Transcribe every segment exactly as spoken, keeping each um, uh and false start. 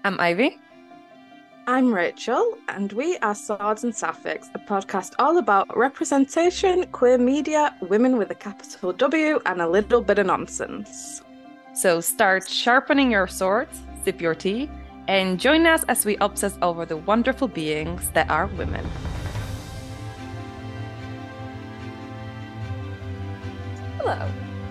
I'm Ivy. I'm Rachel, and we are Swords and Sapphics, a podcast all about representation, queer media, women with a capital W, and a little bit of nonsense. So start sharpening your swords, sip your tea, and join us as we obsess over the wonderful beings that are women. Hello.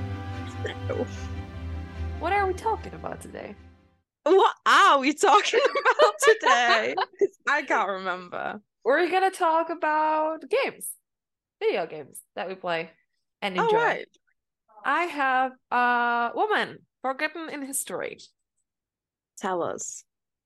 What are we talking about today? What are we talking about today? I can't remember. We're gonna talk about games, video games that we play and All enjoy. right. I have a woman forgotten in history. Tell us.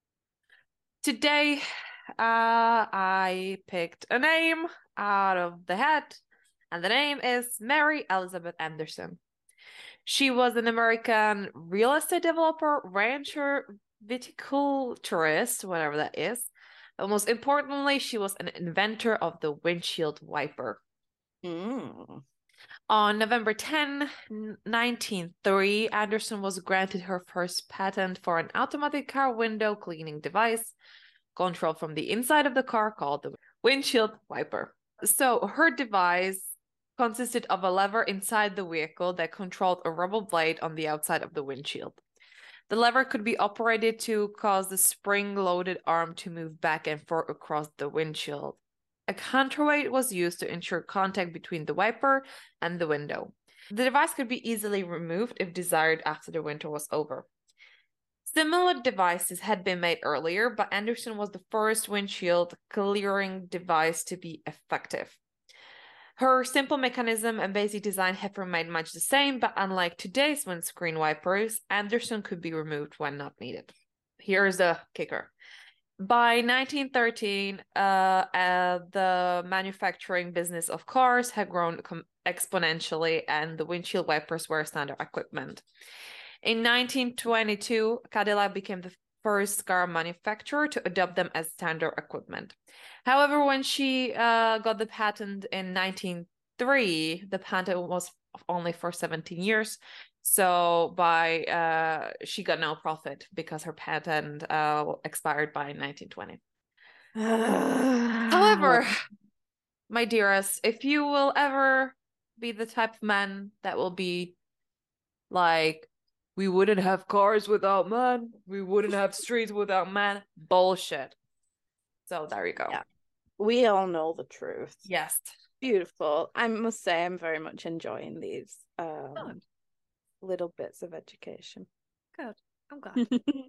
Today, uh, I picked a name out of the hat, and the name is Mary Elizabeth Anderson. She was an American real estate developer, rancher, viticulturist, whatever that is. But most importantly, she was an inventor of the windshield wiper. Mm. On November tenth, nineteen thirty, Anderson was granted her first patent for an automatic car window cleaning device controlled from the inside of the car called the windshield wiper. So her device consisted of a lever inside the vehicle that controlled a rubber blade on the outside of the windshield. The lever could be operated to cause the spring-loaded arm to move back and forth across the windshield. A counterweight was used to ensure contact between the wiper and the window. The device could be easily removed if desired after the winter was over. Similar devices had been made earlier, but Anderson was the first windshield clearing device to be effective. Her simple mechanism and basic design have remained much the same, but unlike today's windscreen wipers, Anderson could be removed when not needed. Here's the kicker. By nineteen thirteen, uh, uh, the manufacturing business of cars had grown exponentially, and the windshield wipers were standard equipment. In nineteen twenty-two, Cadillac became the first car manufacturer to adopt them as standard equipment. However, when she uh, got the patent in nineteen oh three, the patent was only for seventeen years. So by uh, she got no profit because her patent uh, expired by nineteen twenty. However, my dearest, if you will ever be the type of man that will be like, we wouldn't have cars without man, we wouldn't have streets without man, bullshit. So there you go. Yeah, we all know the truth. Yes. Beautiful. I must say, I'm very much enjoying these um, Good. little bits of education. Good. I'm glad.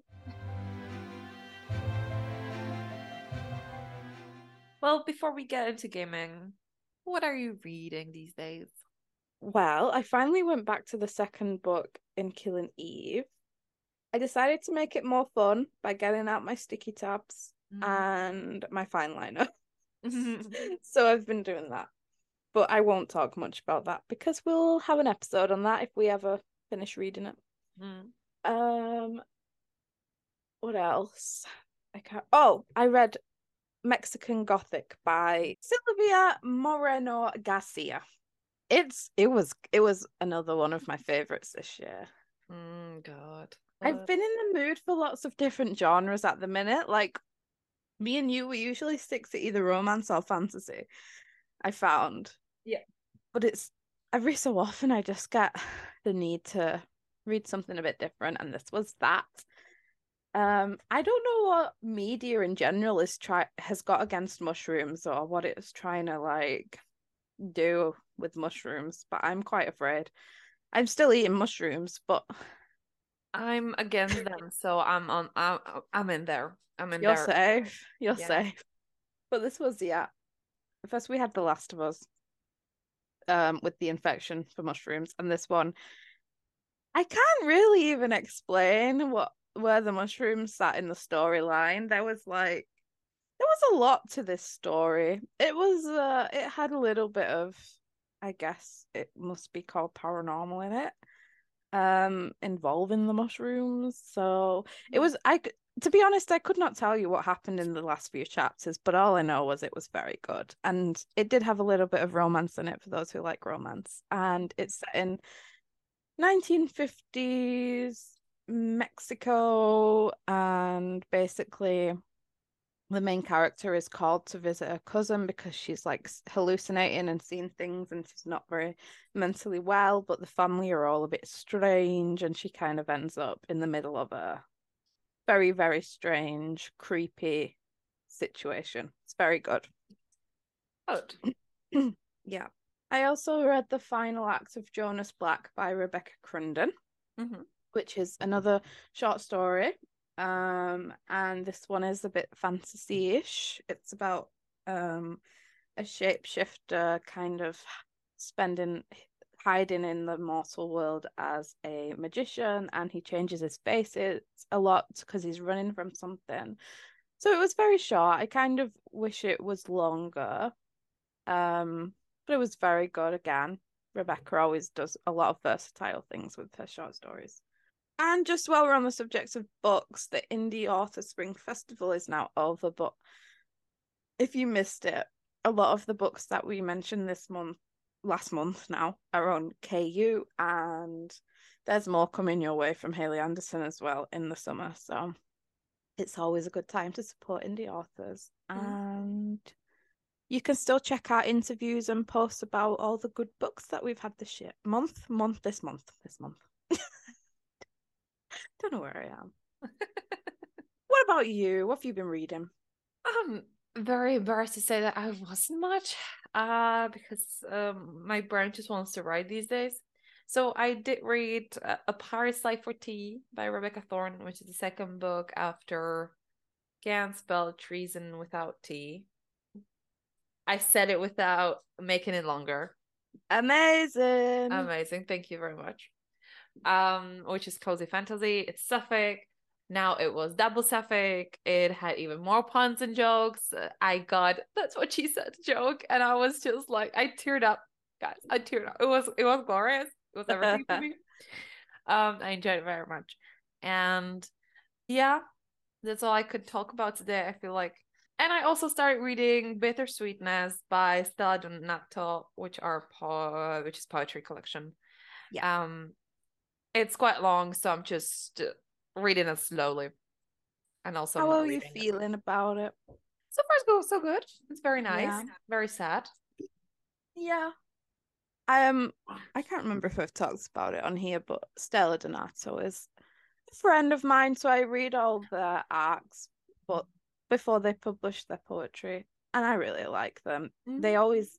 Well, before we get into gaming, what are you reading these days? Well, I finally went back to the second book in Killing Eve. I decided to make it more fun by getting out my sticky tabs Mm. and my fine liner. So I've been doing that. But I won't talk much about that because we'll have an episode on that if we ever finish reading it. Mm. Um, what else? I can't. Oh, I read Mexican Gothic by Silvia Moreno Garcia. It's it was it was another one of my favorites this year. Mm, God. I've What? been in the mood for lots of different genres at the minute. Like me and you, we usually stick to either romance or fantasy. I found, Yeah. but it's every so often I just get the need to read something a bit different, and this was that. Um, I don't know what media in general is try has got against mushrooms or what it's trying to like do with mushrooms, but I'm quite afraid. I'm still eating mushrooms, but I'm against them, so I'm on. I'm, I'm in there. I'm in you're there. safe. You're Yeah. safe. But this was, yeah. First we had The Last of Us, um, with the infection for mushrooms, and this one, I can't really even explain what where the mushrooms sat in the storyline. There was like there was a lot to this story. It was uh it had a little bit of, I guess it must be called paranormal in it, um, involving the mushrooms. So it was I c- to be honest, I could not tell you what happened in the last few chapters, but all I know was it was very good. And it did have a little bit of romance in it for those who like romance. And it's set in nineteen fifties Mexico, and basically the main character is called to visit her cousin because she's like hallucinating and seeing things and she's not very mentally well, but the family are all a bit strange and she kind of ends up in the middle of a very, very strange, creepy situation. It's very good. Good. Yeah. I also read The Final Act of Jonas Black by Rebecca Crunden, mm-hmm. which is another short story. Um, and this one is a bit fantasy-ish. It's about um a shapeshifter kind of spending hiding in the mortal world as a magician, and he changes his face a lot because he's running from something. So it was very short. I kind of wish it was longer. Um, but it was very good again. Rebecca always does a lot of versatile things with her short stories. And just while we're on the subject of books, the Indie Author Spring Festival is now over, but if you missed it, a lot of the books that we mentioned this month, last month now, are on K U, and there's more coming your way from Hayley Anderson as well in the summer. So it's always a good time to support indie authors. Mm-hmm. And you can still check out interviews and posts about all the good books that we've had this year. Month, month, this month, this month. Don't know where I am. What about you? What have you been reading? I'm very embarrassed to say that I wasn't much, uh, because um my brain just wants to write these days. So I did read uh, A Pirate's Life for Tea by Rebecca Thorne, which is the second book after Can't Spell Treason Without Tea. I said it without making it longer. Amazing. Amazing. Thank you very much. Um, which is cozy fantasy. It's Suffolk. Now it was double Suffolk. It had even more puns and jokes. I got that's what she said joke, and I was just like, I teared up, guys. I teared up. It was it was glorious. It was everything to me. Um, I enjoyed it very much, and yeah, that's all I could talk about today. I feel like, and I also started reading Bittersweetness by Stella Donato, which are po- which is poetry collection. Yeah. Um, it's quite long, so I'm just reading it slowly. And also, how are you feeling it. about it? So far, so so good. It's very nice. Yeah. Very sad. Yeah. Um, I can't remember if I've talked about it on here, but Stella Donato is a friend of mine, so I read all their arcs, but before they publish their poetry, and I really like them. Mm-hmm. They always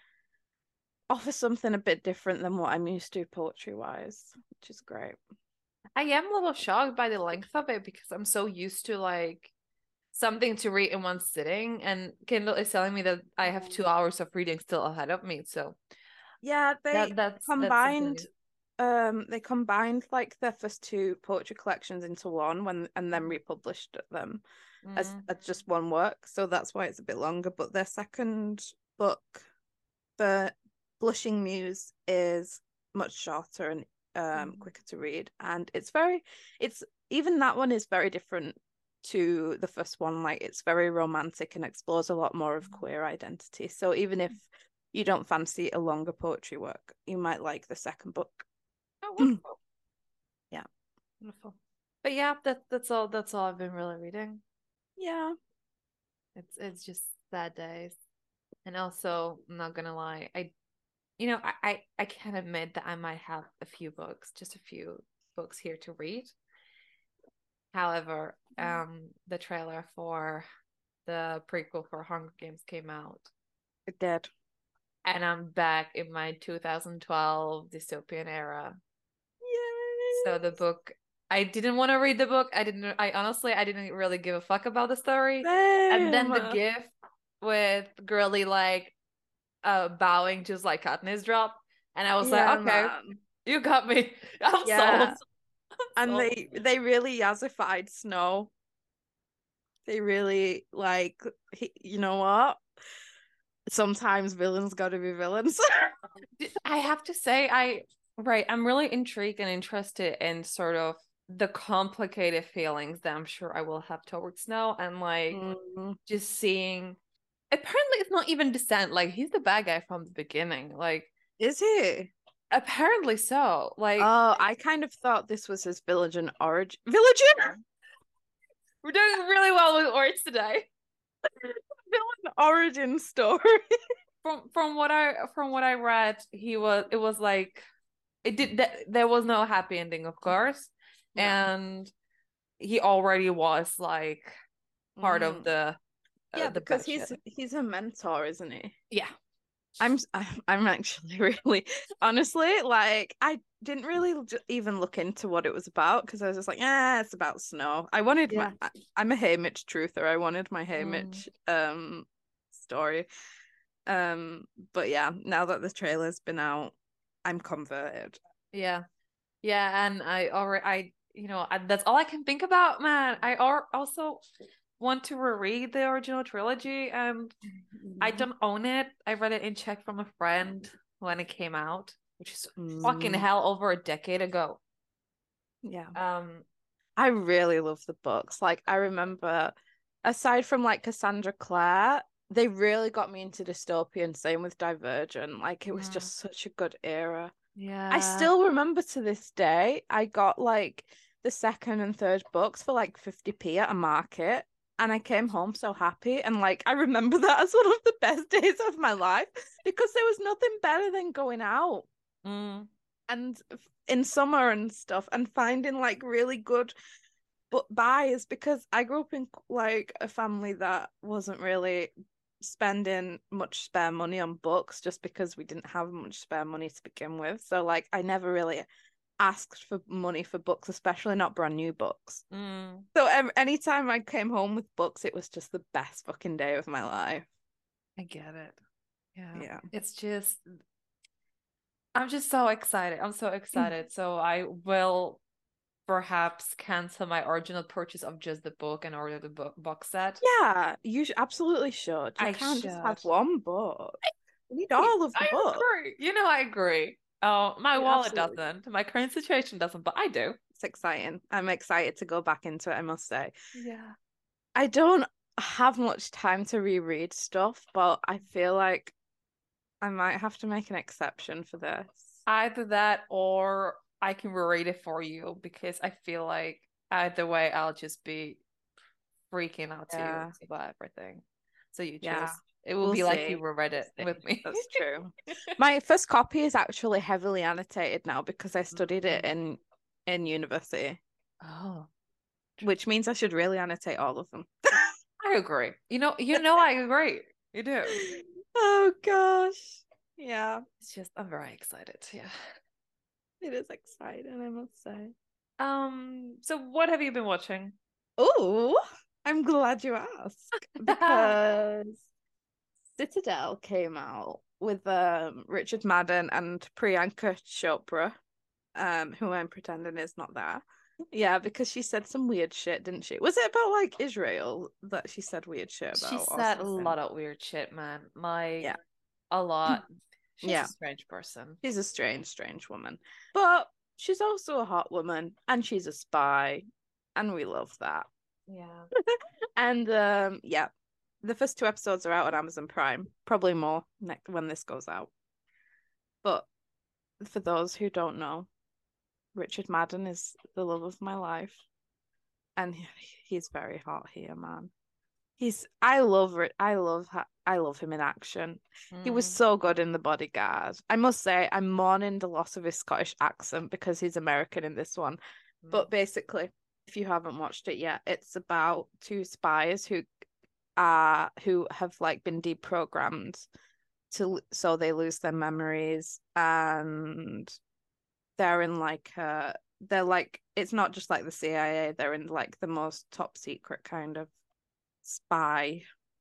offer something a bit different than what I'm used to poetry-wise, which is great. I am a little shocked by the length of it because I'm so used to like something to read in one sitting, and Kindle is telling me that I have two hours of reading still ahead of me. So yeah, they that, that's, combined. That's um, they combined like their first two poetry collections into one when, and then republished them mm. as, as just one work. So that's why it's a bit longer. But their second book, the Blushing Muse, is much shorter and um mm. quicker to read, and it's very it's even that one is very different to the first one. Like, it's very romantic and explores a lot more of queer identity. So even if you don't fancy a longer poetry work, you might like the second book. Oh, wonderful. Yeah, wonderful. But yeah, that that's all that's all I've been really reading. Yeah, it's it's just sad days. And also, I'm not gonna lie, I You know, I, I, I can admit that I might have a few books, just a few books here to read. However, um, the trailer for the prequel for Hunger Games came out. It did. And I'm back in my two thousand twelve dystopian era. Yay! So the book, I didn't want to read the book. I didn't, I honestly, I didn't really give a fuck about the story. Same. And then the gift with Girly, like, uh, bowing just like Katniss drop. And I was yeah, like, okay, man. You got me. I'm yeah. sold. I'm and sold. they they really yazified Snow. They really, like, he, you know what? Sometimes villains gotta be villains. I have to say, I right, I'm really intrigued and interested in sort of the complicated feelings that I'm sure I will have towards Snow, and like mm-hmm. just seeing. Apparently, it's not even Descent. Like, he's the bad guy from the beginning. Like, is he? Apparently so. Like, Oh, I kind of thought this was his villain origin. Villain? we're doing really well with words today. Villain origin story. From from what I from what I read, he was it was like it did th- there was no happy ending, of course. No. And he already was like part Mm. of the uh, Yeah, the because bad he's shit. he's a mentor, isn't he? Yeah. I'm I'm I'm actually really honestly like I didn't really j- even look into what it was about because I was just like, ah, it's about snow. I wanted Yeah. my I, I'm a Haymitch truther. I wanted my Mm. Haymitch um story. Um, but yeah, now that the trailer's been out, I'm converted. Yeah. Yeah, and I already I you know, I, that's all I can think about, man. I al- also want to reread the original trilogy, and I don't own it. I read it in Czech from a friend when it came out, which is Mm. fucking hell over a decade ago. Yeah. Um, I really love the books. Like I remember, aside from like Cassandra Clare, they really got me into dystopian. Same with Divergent. Like it was mm, just such a good era. I yeah. still remember to this day, I got like the second and third books for like fifty p at a market. And I came home so happy. And like, I remember that as one of the best days of my life because there was nothing better than going out Mm, and f- in summer and stuff and finding like really good book buys because I grew up in like a family that wasn't really spending much spare money on books just because we didn't have much spare money to begin with. So like I never really asked for money for books, especially not brand new books. mm, So um, anytime I came home with books, it was just the best fucking day of my life. I get it. Yeah. Yeah. It's just I'm just so excited. I'm so excited. So I will perhaps cancel my original purchase of just the book and order the book box set. Yeah, you sh- absolutely should. You I can't just have should. one book. You need all of the I books. agree. You know, I agree. Oh, my You wallet absolutely doesn't. My current situation doesn't, but I do. It's exciting. I'm excited to go back into it, I must say. Yeah. I don't have much time to reread stuff, but I feel like I might have to make an exception for this. Either that or I can reread it for you because I feel like either way I'll just be freaking out to Yeah. you about everything. So you Yeah. choose. It will We'll be like you see. reread We'll it see. with me. That's true. My first copy is actually heavily annotated now because I studied it in in university, Oh, which means I should really annotate all of them. I agree. You know, you know, I agree. You do. Oh gosh. Yeah, It's just I'm very excited. Yeah. it is exciting, I must say. Um. So, what have you been watching? Oh, I'm glad you asked because Citadel came out with um Richard Madden and Priyanka Chopra, um, who I'm pretending is not there. Yeah, because she said some weird shit, didn't she? Was it about like Israel that she said weird shit She about or said a something? lot of weird shit, man. Like Yeah. a lot. She's Yeah. a strange person. She's a strange, strange woman. But she's also a hot woman and she's a spy. And we love that. Yeah. And um yeah, the first two episodes are out on Amazon Prime. Probably more next when this goes out. But for those who don't know, Richard Madden is the love of my life. And he's very hot here, man. He's I love it. I love I love him in action. Mm. He was so good in The Bodyguard. I must say, I'm mourning the loss of his Scottish accent because he's American in this one. Mm. But basically, if you haven't watched it yet, it's about two spies who are who have like been deprogrammed to so they lose their memories, and they're in like uh they're like it's not just like the C I A, they're in like the most top secret kind of spy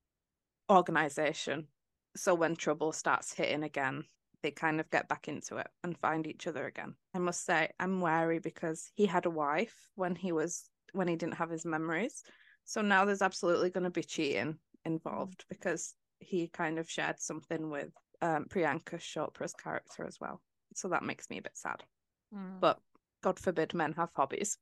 organization. So when trouble starts hitting again, they kind of get back into it and find each other again. I must say, I'm wary because he had a wife when he was when he didn't have his memories. So now there's absolutely going to be cheating involved mm. because he kind of shared something with um, Priyanka Chopra's character as well. So that makes me a bit sad. Mm. But God forbid men have hobbies.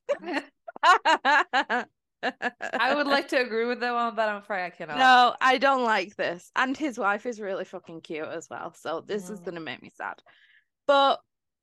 I would like to agree with that one, but I'm afraid I cannot. No, I don't like this. And his wife is really fucking cute as well. So this mm. is going to make me sad. But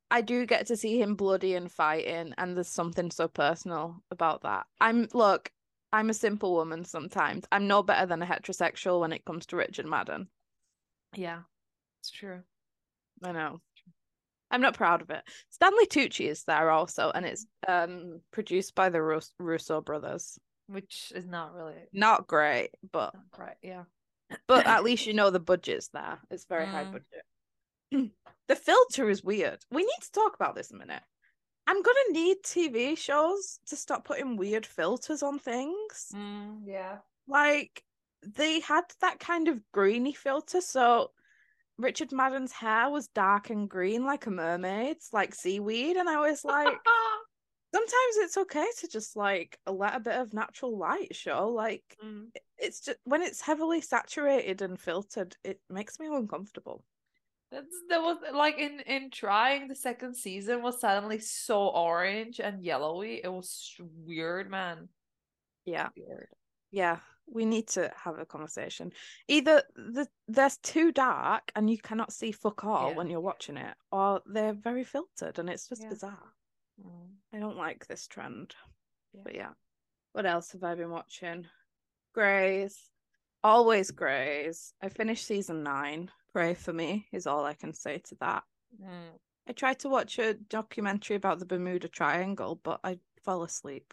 I do get to see him bloody and fighting, and there's something so personal about that. I'm look, I'm a simple woman sometimes. I'm no better than a heterosexual when it comes to Richard Madden. Yeah, it's true. I know. I'm not proud of it. Stanley Tucci is there also, and it's um produced by the Rus- Russo brothers. Which is not really Not great, but not great. Yeah. but at least you know the budget's there. It's very high Mm. budget. The filter is weird. We need to talk about this a minute. I'm gonna need T V shows to stop putting weird filters on things. Mm, yeah. Like they had that kind of greeny filter, so Richard Madden's hair was dark and green like a mermaid's, like seaweed, and I was like, sometimes it's okay to just like let a bit of natural light show. Like Mm. it's just when it's heavily saturated and filtered, it makes me uncomfortable. That's that was like in in trying the second season was suddenly so orange and yellowy. It was weird, man. Yeah. Weird. Yeah, we need to have a conversation. Either the there's too dark and you cannot see fuck all Yeah. when you're watching it, or they're very filtered and it's just Yeah. bizarre. Mm. I don't like this trend. Yeah. But yeah. What else have I been watching? Grays. Always Grays. I finished season nine. Pray for me is all I can say to that. Mm. I tried to watch a documentary about the Bermuda Triangle, but I fell asleep.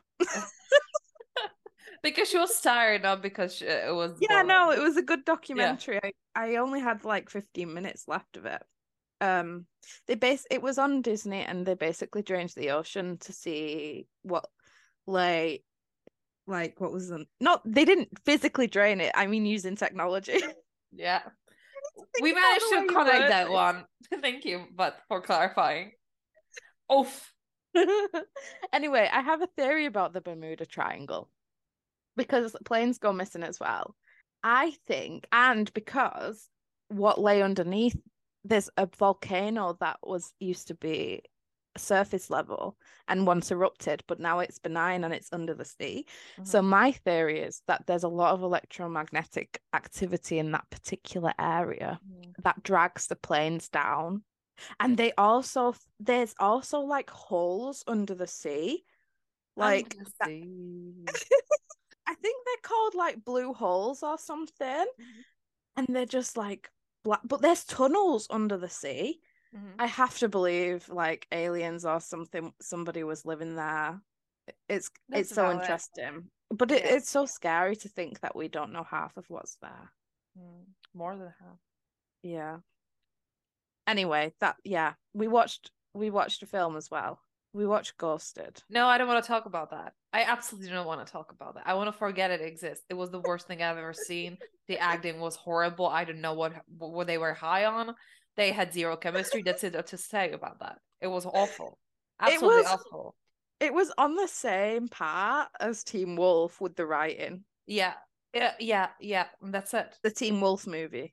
Because she was tired, not because she, it was. Yeah, boring. no, it was a good documentary. I, I only had like fifteen minutes left of it. Um, they base it was on Disney, and they basically drained the ocean to see what lay, like what was the not. They didn't physically drain it. I mean, using technology. Yeah. Think We about managed the to way you connect word that it. one. Thank you, but for clarifying. Oof. Anyway, I have a theory about the Bermuda Triangle because planes go missing as well. I think, and because what lay underneath, there's a volcano that was used to be surface level and once erupted, but now it's benign and it's under the sea. Mhm. So my theory is that there's a lot of electromagnetic activity in that particular area Mm. that drags the planes down. And they also there's also like holes under the sea. Like Under the that, sea. I think they're called like blue holes or something. Mhm. And they're just like black, but there's tunnels under the sea. Mhm. I have to believe like aliens or something, somebody was living there. It's That's it's so valid. interesting. But it, Yeah. it's so scary to think that we don't know half of what's there. Mm. More than half. Yeah. Anyway, that yeah, we watched we watched a film as well. We watched Ghosted. No, I don't want to talk about that. I absolutely don't want to talk about that. I want to forget it exists. It was the worst thing I've ever seen. The acting was horrible. I don't know what what they were high on. They had zero chemistry. That's it to say about that. It was awful. Absolutely was- awful. It was on the same part as Teen Wolf with the writing. Yeah. Yeah, yeah, yeah. That's it. The Teen Wolf movie.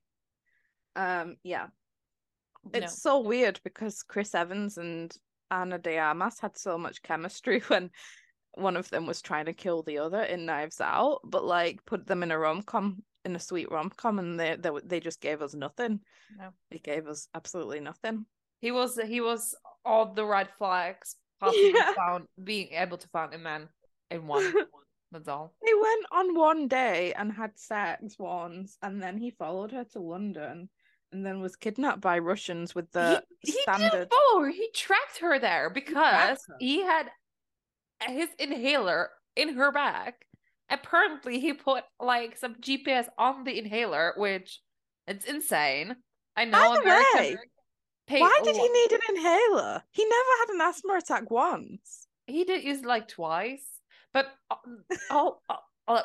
Um, yeah. No. It's so weird because Chris Evans and Ana de Armas had so much chemistry when one of them was trying to kill the other in Knives Out, but like put them in a rom-com, in a sweet rom-com, and they they, they just gave us nothing. No. They gave us absolutely nothing. He was he was all the red flags possibly Yeah. found being able to find a man in one. That's all. They went on one day and had sex once, and then he followed her to London and then was kidnapped by Russians with the he, he standard. didn't follow her. He tracked her there because her. he had his inhaler in her bag. Apparently, he put like some G P S on the inhaler, which it's insane. I know By the American. way, pay Why a did he lot- need an inhaler? He never had an asthma attack once. He did use it like twice, but uh, oh, uh, uh,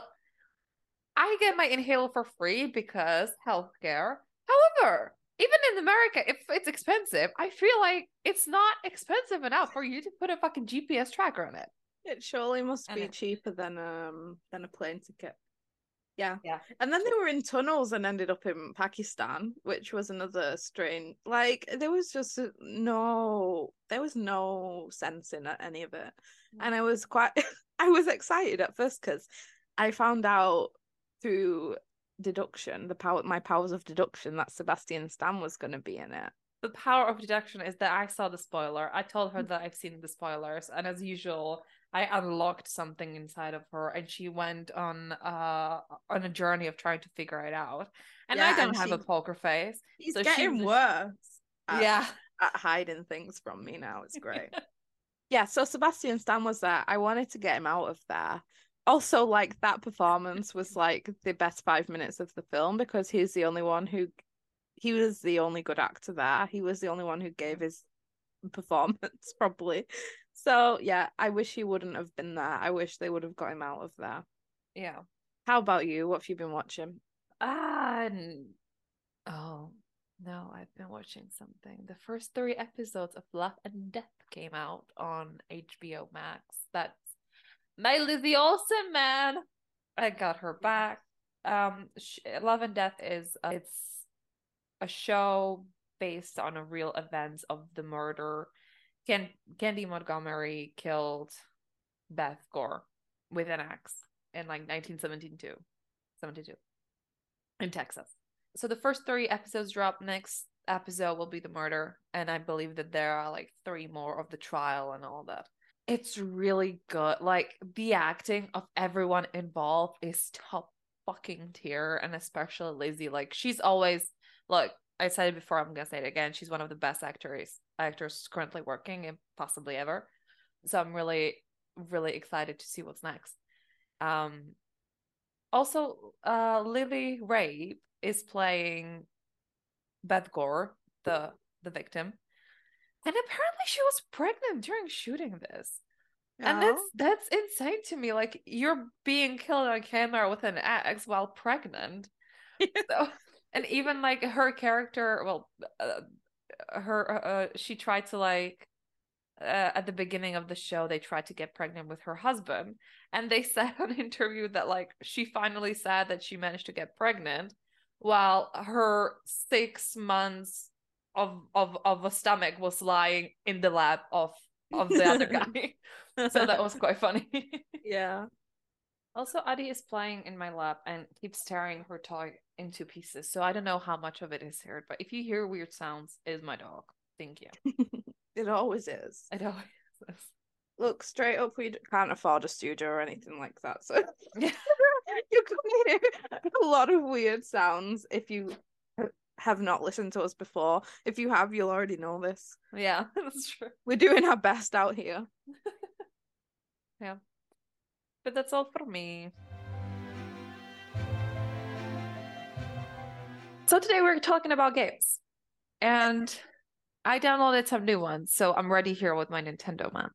I get my inhaler for free because healthcare. However, even in America, if it's expensive, I feel like it's not expensive enough for you to put a fucking G P S tracker on it. It surely must And be it- cheaper than um than a plane ticket. Yeah. Yeah. And then they were in tunnels and ended up in Pakistan, which was another strange. Like there was just no, there was no sense in any of it, and I was quite, I was excited at first because I found out through deduction, the power, my powers of deduction, that Sebastian Stan was going to be in it. the power of deduction is that I saw the spoiler. I told her that I've seen the spoilers, and as usual, I unlocked something inside of her, and she went on uh on a journey of trying to figure it out. And Yeah, I don't and have she, a poker face, he's so getting she, worse at, yeah, at hiding things from me now. It's great. Yeah, so Sebastian Stan was there. I wanted to get him out of there. Also, like that performance was like the best five minutes of the film because he's the only one who he was the only good actor there. He was the only one who gave his performance probably. So yeah, I wish he wouldn't have been there. I wish they would have got him out of there. yeah. How about you? What have you been watching? Ah, n- oh no, I've been watching something. The first three episodes of Love and Death came out on H B O Max. That's my Lizzie Olsen, man. I got her back. Um, sh- Love and Death is uh, it's a show based on a real events of the murder. Ken- Candy Montgomery killed Beth Gore with an axe in like nineteen seventy-two, seventy-two in Texas. So the first three episodes drop. Next episode will be the murder, and I believe that there are like three more of the trial and all that. It's really good. Like the acting of everyone involved is top fucking tier, and especially Lizzie. Like she's always look. I said it before. I'm gonna say it again. She's one of the best actors actors currently working and possibly ever. So I'm really really excited to see what's next. Um, also, uh, Lily Rabe is playing Beth Gore, the the victim, and apparently she was pregnant during shooting this. And that's Oh. that's insane to me. Like you're being killed on camera with an axe while pregnant. So, and even like her character, well, uh, her uh, she tried to like uh, at the beginning of the show they tried to get pregnant with her husband, and they said on an interview that like she finally said that she managed to get pregnant while her six months of of of a stomach was lying in the lap of of the other guy. So that was quite funny. Yeah. Also, Adi is playing in my lap and keeps tearing her toy into pieces. So I don't know how much of it is heard, but if you hear weird sounds, it is my dog. Thank you. It always is. It always is. Look, straight up, we can't afford a studio or anything like that. So Yeah. you can hear a lot of weird sounds if you have not listened to us before. If you have, you'll already know this. Yeah, that's true. We're doing our best out here. Yeah. But that's all for me. So today we're talking about games. And I downloaded some new ones, so I'm ready here with my Nintendo man.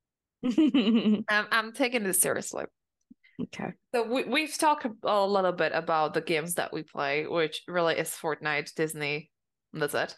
I'm, I'm taking this seriously. Okay. So we, we've talked a little bit about the games that we play, which really is Fortnite, Disney, and that's it.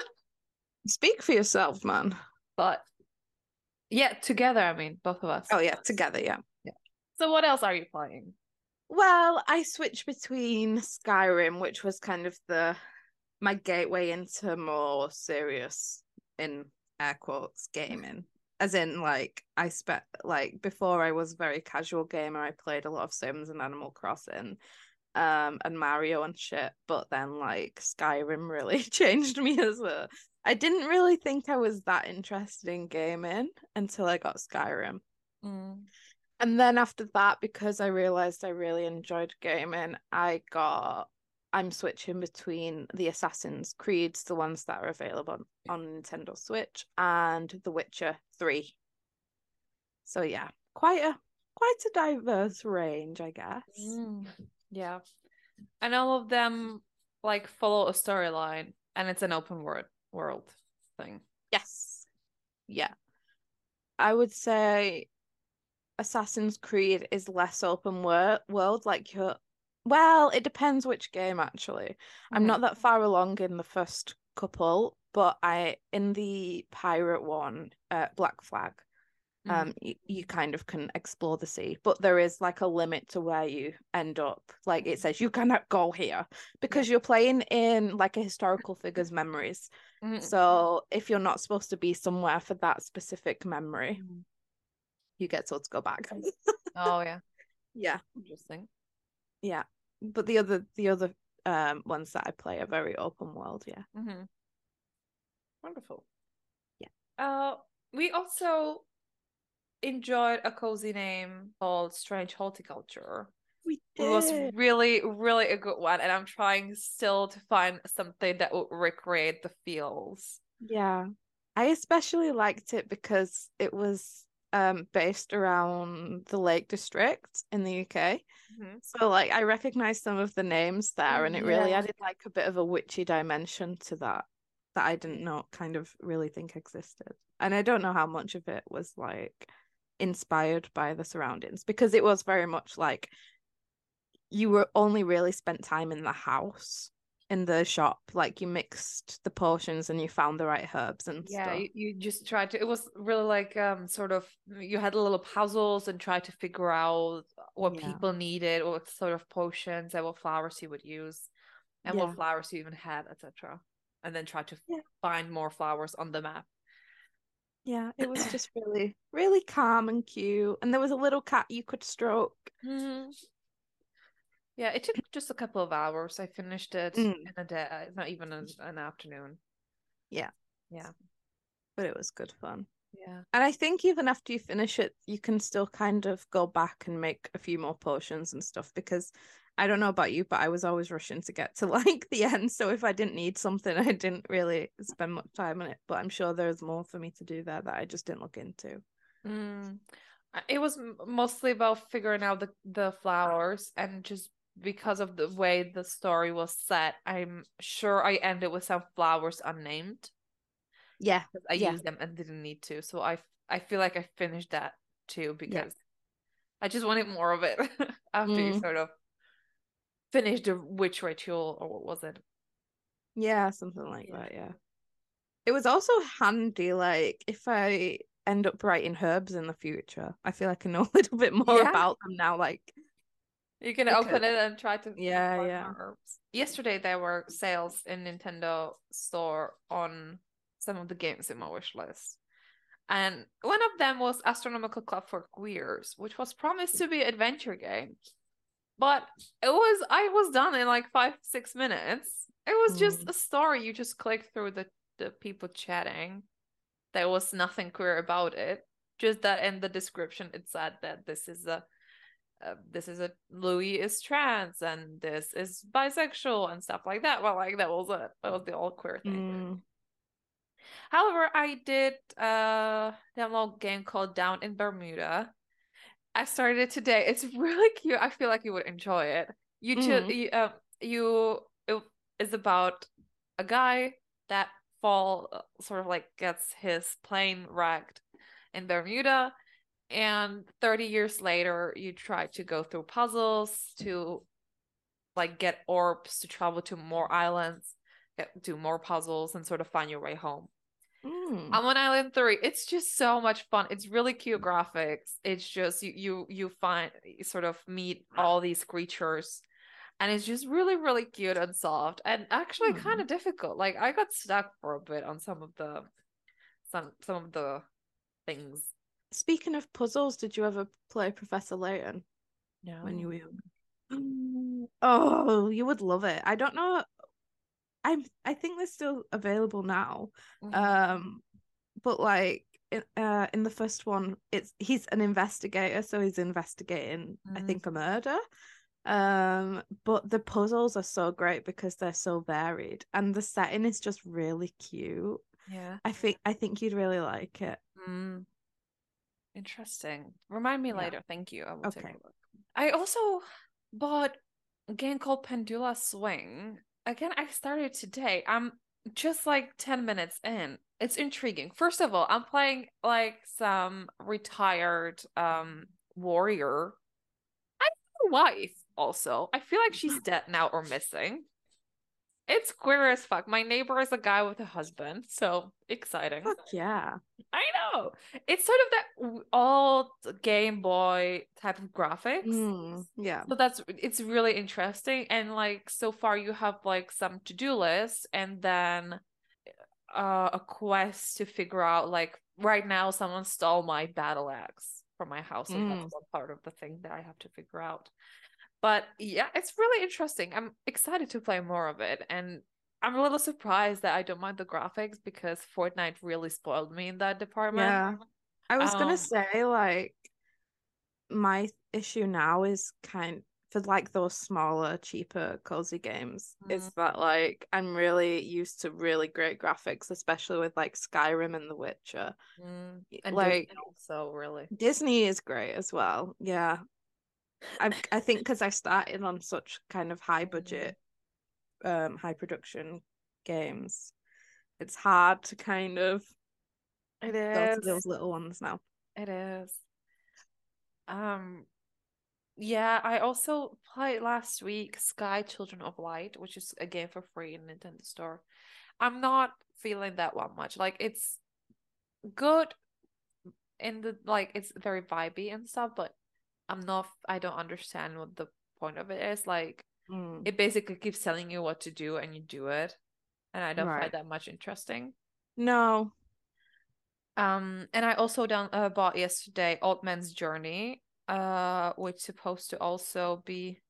Speak for yourself, man. But yeah, together, I mean, both of us. Oh, yeah, together, yeah. Yeah. So what else are you playing? Well, I switched between Skyrim, which was kind of the my gateway into more serious, in air quotes, gaming. As in, like, I spent, like, before I was a very casual gamer, I played a lot of Sims and Animal Crossing, um, and Mario and shit. But then, like, Skyrim really changed me as a. I didn't really think I was that interested in gaming until I got Skyrim. Mm. And then after that, because I realized I really enjoyed gaming, I got I'm switching between the Assassin's Creeds, the ones that are available on, on Nintendo Switch, and The Witcher three. So yeah, quite a quite a diverse range, I guess. Mm. Yeah. And all of them like follow a storyline and it's an open world world thing. Yes. Yeah. I would say Assassin's Creed is less open wor- world, like you're well, it depends which game actually. I'm Mhm. not that far along in the first couple, but I in the pirate one, uh, Black Flag, um, Mhm. you, you kind of can explore the sea, but there is like a limit to where you end up. Like it says you cannot go here because you're playing in like a historical figure's memories. Mhm. So if you're not supposed to be somewhere for that specific memory, Mhm. you get told to go back. Oh yeah. Yeah. Interesting. Yeah. But the other the other um ones that I play are very open world, yeah. Mm-hmm. Wonderful. Yeah. Uh, we also enjoyed a cozy name called Strange Horticulture. We It was did. really, really a good one, and I'm trying still to find something that would recreate the feels. Yeah. I especially liked it because it was um based around the Lake District in the U K. Mm-hmm. So like I recognized some of the names there and it really Yeah. added like a bit of a witchy dimension to that that I didn't know kind of really think existed. And I don't know how much of it was like inspired by the surroundings because it was very much like you were only really spent time in the house, in the shop. Like you mixed the potions and you found the right herbs and Yeah, stuff. you, you just tried to, it was really like um sort of you had little puzzles and tried to figure out what Yeah. people needed, or what sort of potions and what flowers you would use and what Yeah. flowers you even had, et cetera. And then try to Yeah. find more flowers on the map. Yeah. It was just really, really calm and cute. And there was a little cat you could stroke. Mhm. Yeah, it took just a couple of hours. I finished it Mm, in a day, uh, not even an, an afternoon. yeah. Yeah, But it was good fun. yeah. And I think even after you finish it, you can still kind of go back and make a few more potions and stuff because I don't know about you, but I was always rushing to get to like the end. So if I didn't need something, I didn't really spend much time on it. But I'm sure there's more for me to do there that I just didn't look into. Mm. Uh, It was m- mostly about figuring out the the flowers, and just because of the way the story was set, I'm sure I ended with some flowers unnamed Yeah, because I yeah, used them and didn't need to. So I I feel like I finished that too yeah. because I just wanted more of it after you Mm, sort of finished the witch ritual, or what was it? yeah, something like Yeah. that, yeah. It was also handy, like if I end up writing herbs in the future, I feel like I know a little bit more Yeah. about them now, like You can because open it and try to yeah, find yeah. more herbs. Yesterday there were sales in Nintendo store on some of the games in my wish list. And one of them was Astronomical Club for Queers, which was promised to be an adventure game. But it was I was done in like five, six minutes. It was just Mm. a story. You just click through the, the people chatting. There was nothing queer about it. Just that in the description it said that this is a uh, this is a Louis is trans and this is bisexual and stuff like that. Well, like that was it. That was the all queer thing. Mm. However, I did uh download a game called Down in Bermuda. I started it today. It's really cute. I feel like you would enjoy it. You cho- Mm. you uh, you it is about a guy that fall uh, sort of like gets his plane wrecked in Bermuda, and thirty years later you try to go through puzzles to like get orbs to travel to more islands, get, do more puzzles, and sort of find your way home. Mm. I'm on Island three. It's just so much fun. It's really cute graphics. It's just you you you find you sort of meet all these creatures, and it's just really really cute and soft, and actually kind Mm. of difficult. Like I got stuck for a bit on some of the some some of the things. Speaking of puzzles, did you ever play Professor Layton when you No. were young? Mm. Oh, you would love it. I don't know. I'm I think they're still available now. Mhm. Um, but like in, uh in the first one, it's he's an investigator, so he's investigating, I Mm, think, a murder. Um, but the puzzles are so great because they're so varied and the setting is just really cute. yeah. I think I think you'd really like it. Mm, interesting. Remind me Yeah. later. Thank you. I will take Okay. a look. I also bought a game called Pendula Swing. Again, I started today. I'm just like ten minutes in. It's intriguing. First of all, I'm playing like some retired um warrior. I have a wife also. I feel like she's dead now or missing. It's queer as fuck. My neighbor is a guy with a husband, so exciting. Fuck yeah. I know. It's sort of that old Game Boy type of graphics. Mm, yeah. So that's it's really interesting. And like so far you have like some to-do lists and then uh, a quest to figure out like right now someone stole my battle axe from my house. So that's Mm. one part of the thing that I have to figure out. But yeah, it's really interesting. I'm excited to play more of it. And I'm a little surprised that I don't mind the graphics because Fortnite really spoiled me in that department. Yeah. I was gonna Um, say, like, my issue now is kind for like those smaller, cheaper, cozy games, mm, is that like I'm really used to really great graphics, especially with like Skyrim and The Witcher. mm, and Like Disney also really. Disney is great as well. Yeah. I I think because I started on such kind of high Mm, budget, um, high production games, it's hard to kind of it go to is. those little ones now. It is. Um, yeah, I also played last week Sky Children of Light, which is a game for free in Nintendo Store. I'm not feeling that one much. Like it's good in the like it's very vibey and stuff, but I'm not I don't understand what the point of it is. Like Mm, it basically keeps telling you what to do and you do it, and I don't find right. that much interesting. No. Um, and I also done uh, bought yesterday Old Man's Journey, uh, which is supposed to also be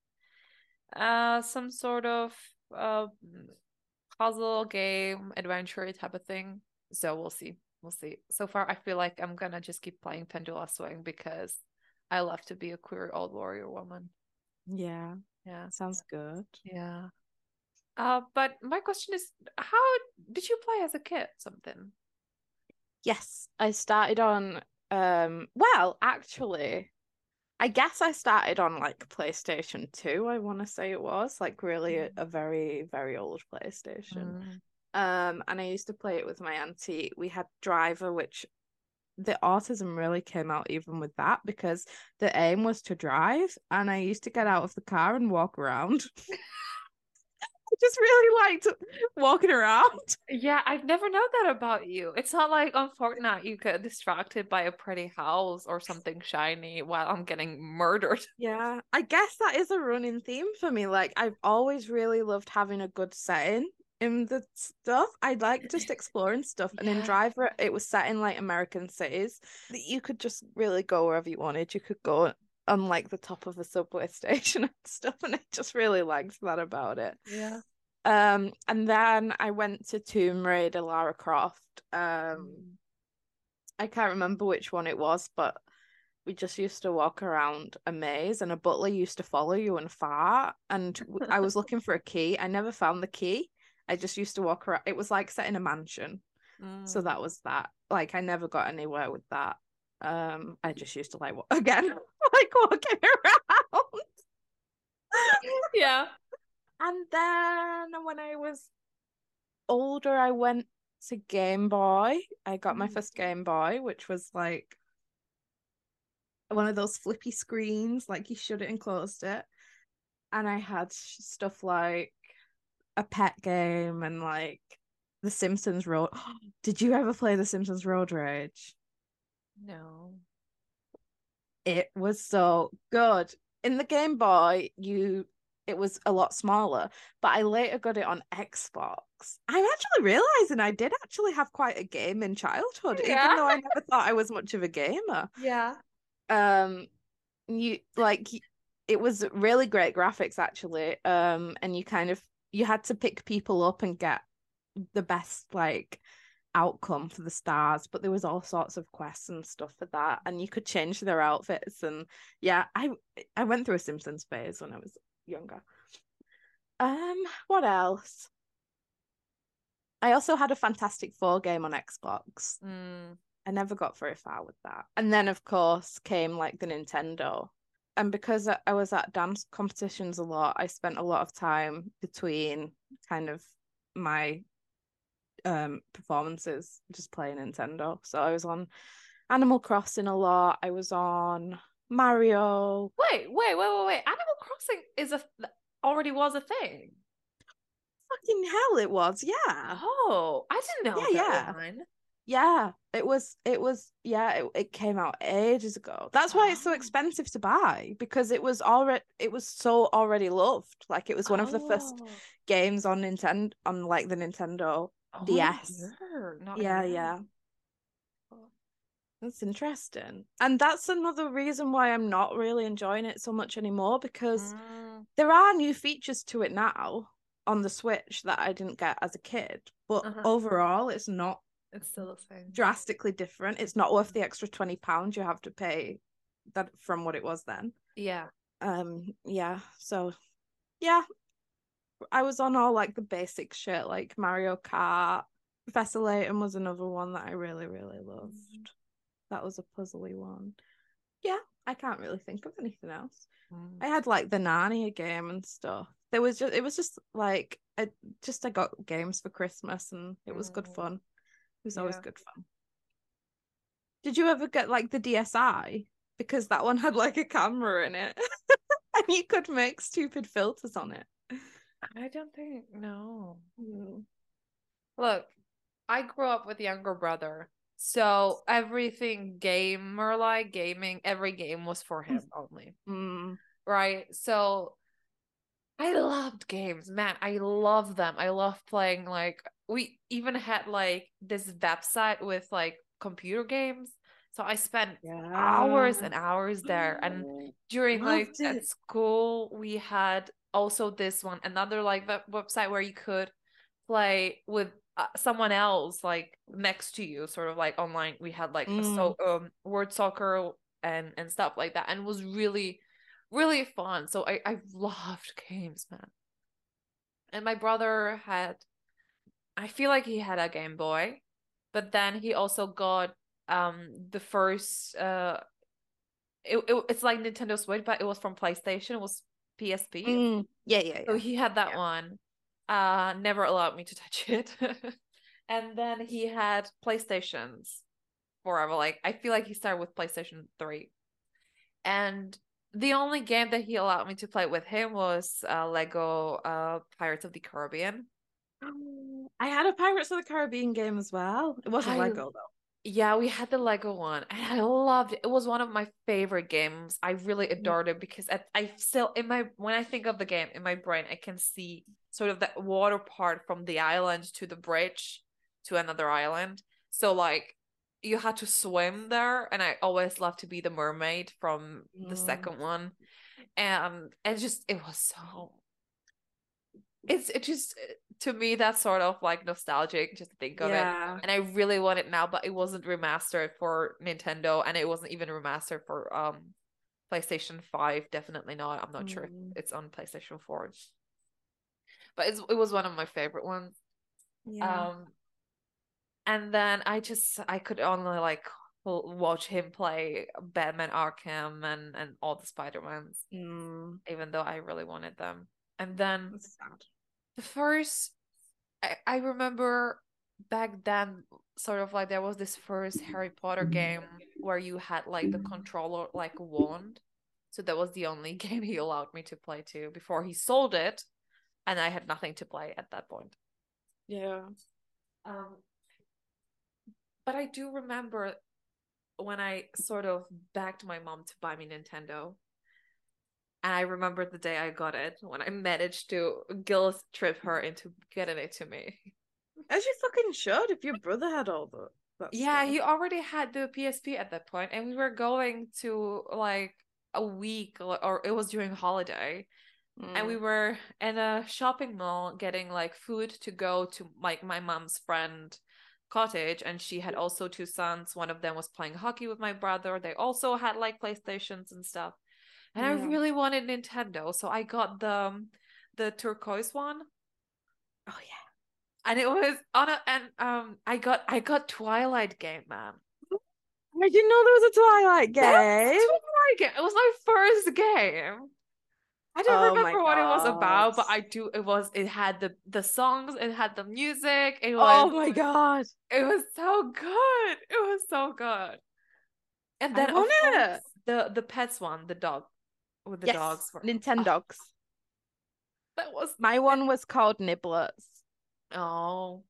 uh some sort of uh puzzle game adventure type of thing. So we'll see. We'll see. So far, I feel like I'm gonna just keep playing Pendula Swing because I love to be a queer old warrior woman. Yeah. Yeah, Sounds good. yeah. Uh, but my question is, how did you play as a kid? Something. Yes, I started on um well, actually, I guess I started on like PlayStation two, I want to say it was, like really a, a very, very old PlayStation. Mm. Um, and I used to play it with my auntie. We had Driver, which the autism really came out even with that because the aim was to drive, and I used to get out of the car and walk around. I just really liked walking around. Yeah, I've never known that about you. It's not like on Fortnite you get distracted by a pretty house or something shiny while I'm getting murdered. Yeah, I guess that is a running theme for me. Like, I've always really loved having a good setting in the stuff. I like just exploring stuff. And in Yeah. Driver, it was set in like American cities that you could just really go wherever you wanted. You could go on like the top of a subway station and stuff. And I just really liked that about it. Yeah. Um, and then I went to Tomb Raider Lara Croft. Um, Mm. I can't remember which one it was, but we just used to walk around a maze and a butler used to follow you and fart. And I was looking for a key. I never found the key. I just used to walk around. It was like set in a mansion. So Mm. that was that. Like I never got anywhere with that. Um, I just used to like again, like walking around. Yeah. And then when I was older, I went to Game Boy. I got my Mm. first Game Boy, which was like one of those flippy screens, like you shut it and closed it. And I had stuff like a pet game and like The Simpsons Road. Did you ever play The Simpsons Road Rage? No. It was so good. In the Game Boy, you it was a lot smaller, but I later got it on Xbox. I'm actually realizing I did actually have quite a gaming childhood, even Yeah. though I never thought I was much of a gamer. Yeah. Um, you like it was really great graphics actually. Um, and you kind of you had to pick people up and get the best like outcome for the stars, but there was all sorts of quests and stuff for that, and you could change their outfits. And yeah, I I went through a Simpsons phase when I was younger. Um, what else? I also had a Fantastic Four game on Xbox. Mm. I never got very far with that. And then, of course, came like the Nintendo. And because I I was at dance competitions a lot, I spent a lot of time between kind of my um performances just playing Nintendo. So I was on Animal Crossing a lot. I was on Mario. Wait, wait, wait, wait, wait. Animal Crossing is a already was a thing. Fucking hell, it was. Yeah. Oh, I didn't Yeah, know that yeah. one. Yeah. It was it was yeah, it, it came out ages ago. That's why it's so Oh. expensive to buy because it was already it was so already loved. Like it was one of the first Oh. games on Nintendo on like the Nintendo Oh, not D S. here. Not Yeah, here. yeah. That's interesting. And that's another reason why I'm not really enjoying it so much anymore because Mm. there are new features to it now. on the Switch that I didn't get as a kid. But Uh-huh. overall, it's not It's still the same. drastically different. It's not worth the extra twenty pounds you have to pay that from what it was then. Yeah. Um, yeah. So yeah, I was on all like the basic shit, like Mario Kart. Professor Layton was another one that I really, really loved. That was a puzzly one. Yeah, I can't really think of anything else. Mm. I had like the Narnia game and stuff. There was just it was just like I just I got games for Christmas and it was good Mm. fun. It was always Yeah. good fun. Did you ever get like the D S I? Because that one had like a camera in it. And you could make stupid filters on it. I don't think no. Mm. Look, I grew up with a younger brother, so everything gamer like gaming, every game was for him only, Mm. right? So I loved games, man. I love them. I love playing. Like we even had like this website with like computer games. So I spent Yeah. hours and hours there. And during like Loved at it. school, we had also this one, another like web- website where you could play with uh, someone else like next to you, sort of like online. We had like a so Mm. um word soccer and and stuff like that, and it was really really fun. So I I loved games, man. And my brother had, I feel like he had a Game Boy, but then he also got um the first uh it, it it's like Nintendo Switch, but it was from PlayStation. It was P S P. Mm. Yeah, yeah, So yeah. he had that Yeah. one. Uh, never allowed me to touch it. And then he had PlayStations forever. Like I feel like he started with PlayStation three. And the only game that he allowed me to play with him was uh, Lego uh, Pirates of the Caribbean. I had a Pirates of the Caribbean game as well. It wasn't I Lego though. Yeah, we had the Lego one, and I loved it. It was one of my favorite games. I really adored it because I, I still in my when I think of the game in my brain, I can see sort of that water part from the island to the bridge to another island. So like you had to swim there, and I always loved to be the mermaid from the Mm. second one. And it just it was so it's it just to me that's sort of like nostalgic just to think of it. Yeah. And I really want it now, but it wasn't remastered for Nintendo, and it wasn't even remastered for um PlayStation five. Definitely not. I'm not sure if Mm. it's on PlayStation four. But it's, it was one of my favorite ones. Yeah. Um and then I just I could only like watch him play Batman Arkham and and all the Spider-Mans, Mm. even though I really wanted them. And then That's sad. the first I, I remember back then sort of like there was this first Harry Potter game where you had like the controller like a wand. So that was the only game he allowed me to play to before he sold it, and I had nothing to play at that point. Yeah. Um but I do remember when I sort of begged my mom to buy me Nintendo. And I remember the day I got it when I managed to guilt trip her into getting it to me. As you fucking should if your brother had all the that Yeah, stuff. he already had the P S P at that point, and we were going to like a week, or it was during holiday, and we Mm. were in a shopping mall getting like food to go to like my mom's friend cottage, and she had also two sons. One of them was playing hockey with my brother. They also had like PlayStations and stuff, and I Yeah. really wanted Nintendo, so I got the um, the turquoise one. Oh yeah. And it was on a and um I got I got Twilight Game, man. I didn't know there was a Twilight That was game. a Twilight Game. It was my first game. I don't Oh my remember what it was god. about, but I do it was it had the the songs, it had the music, it was Oh my god. it was so good. It was so good. And I then of want course it. the the pets one, the dog with the Yes. dogs were oh, Nintendogs. that was My one was called Niblets. oh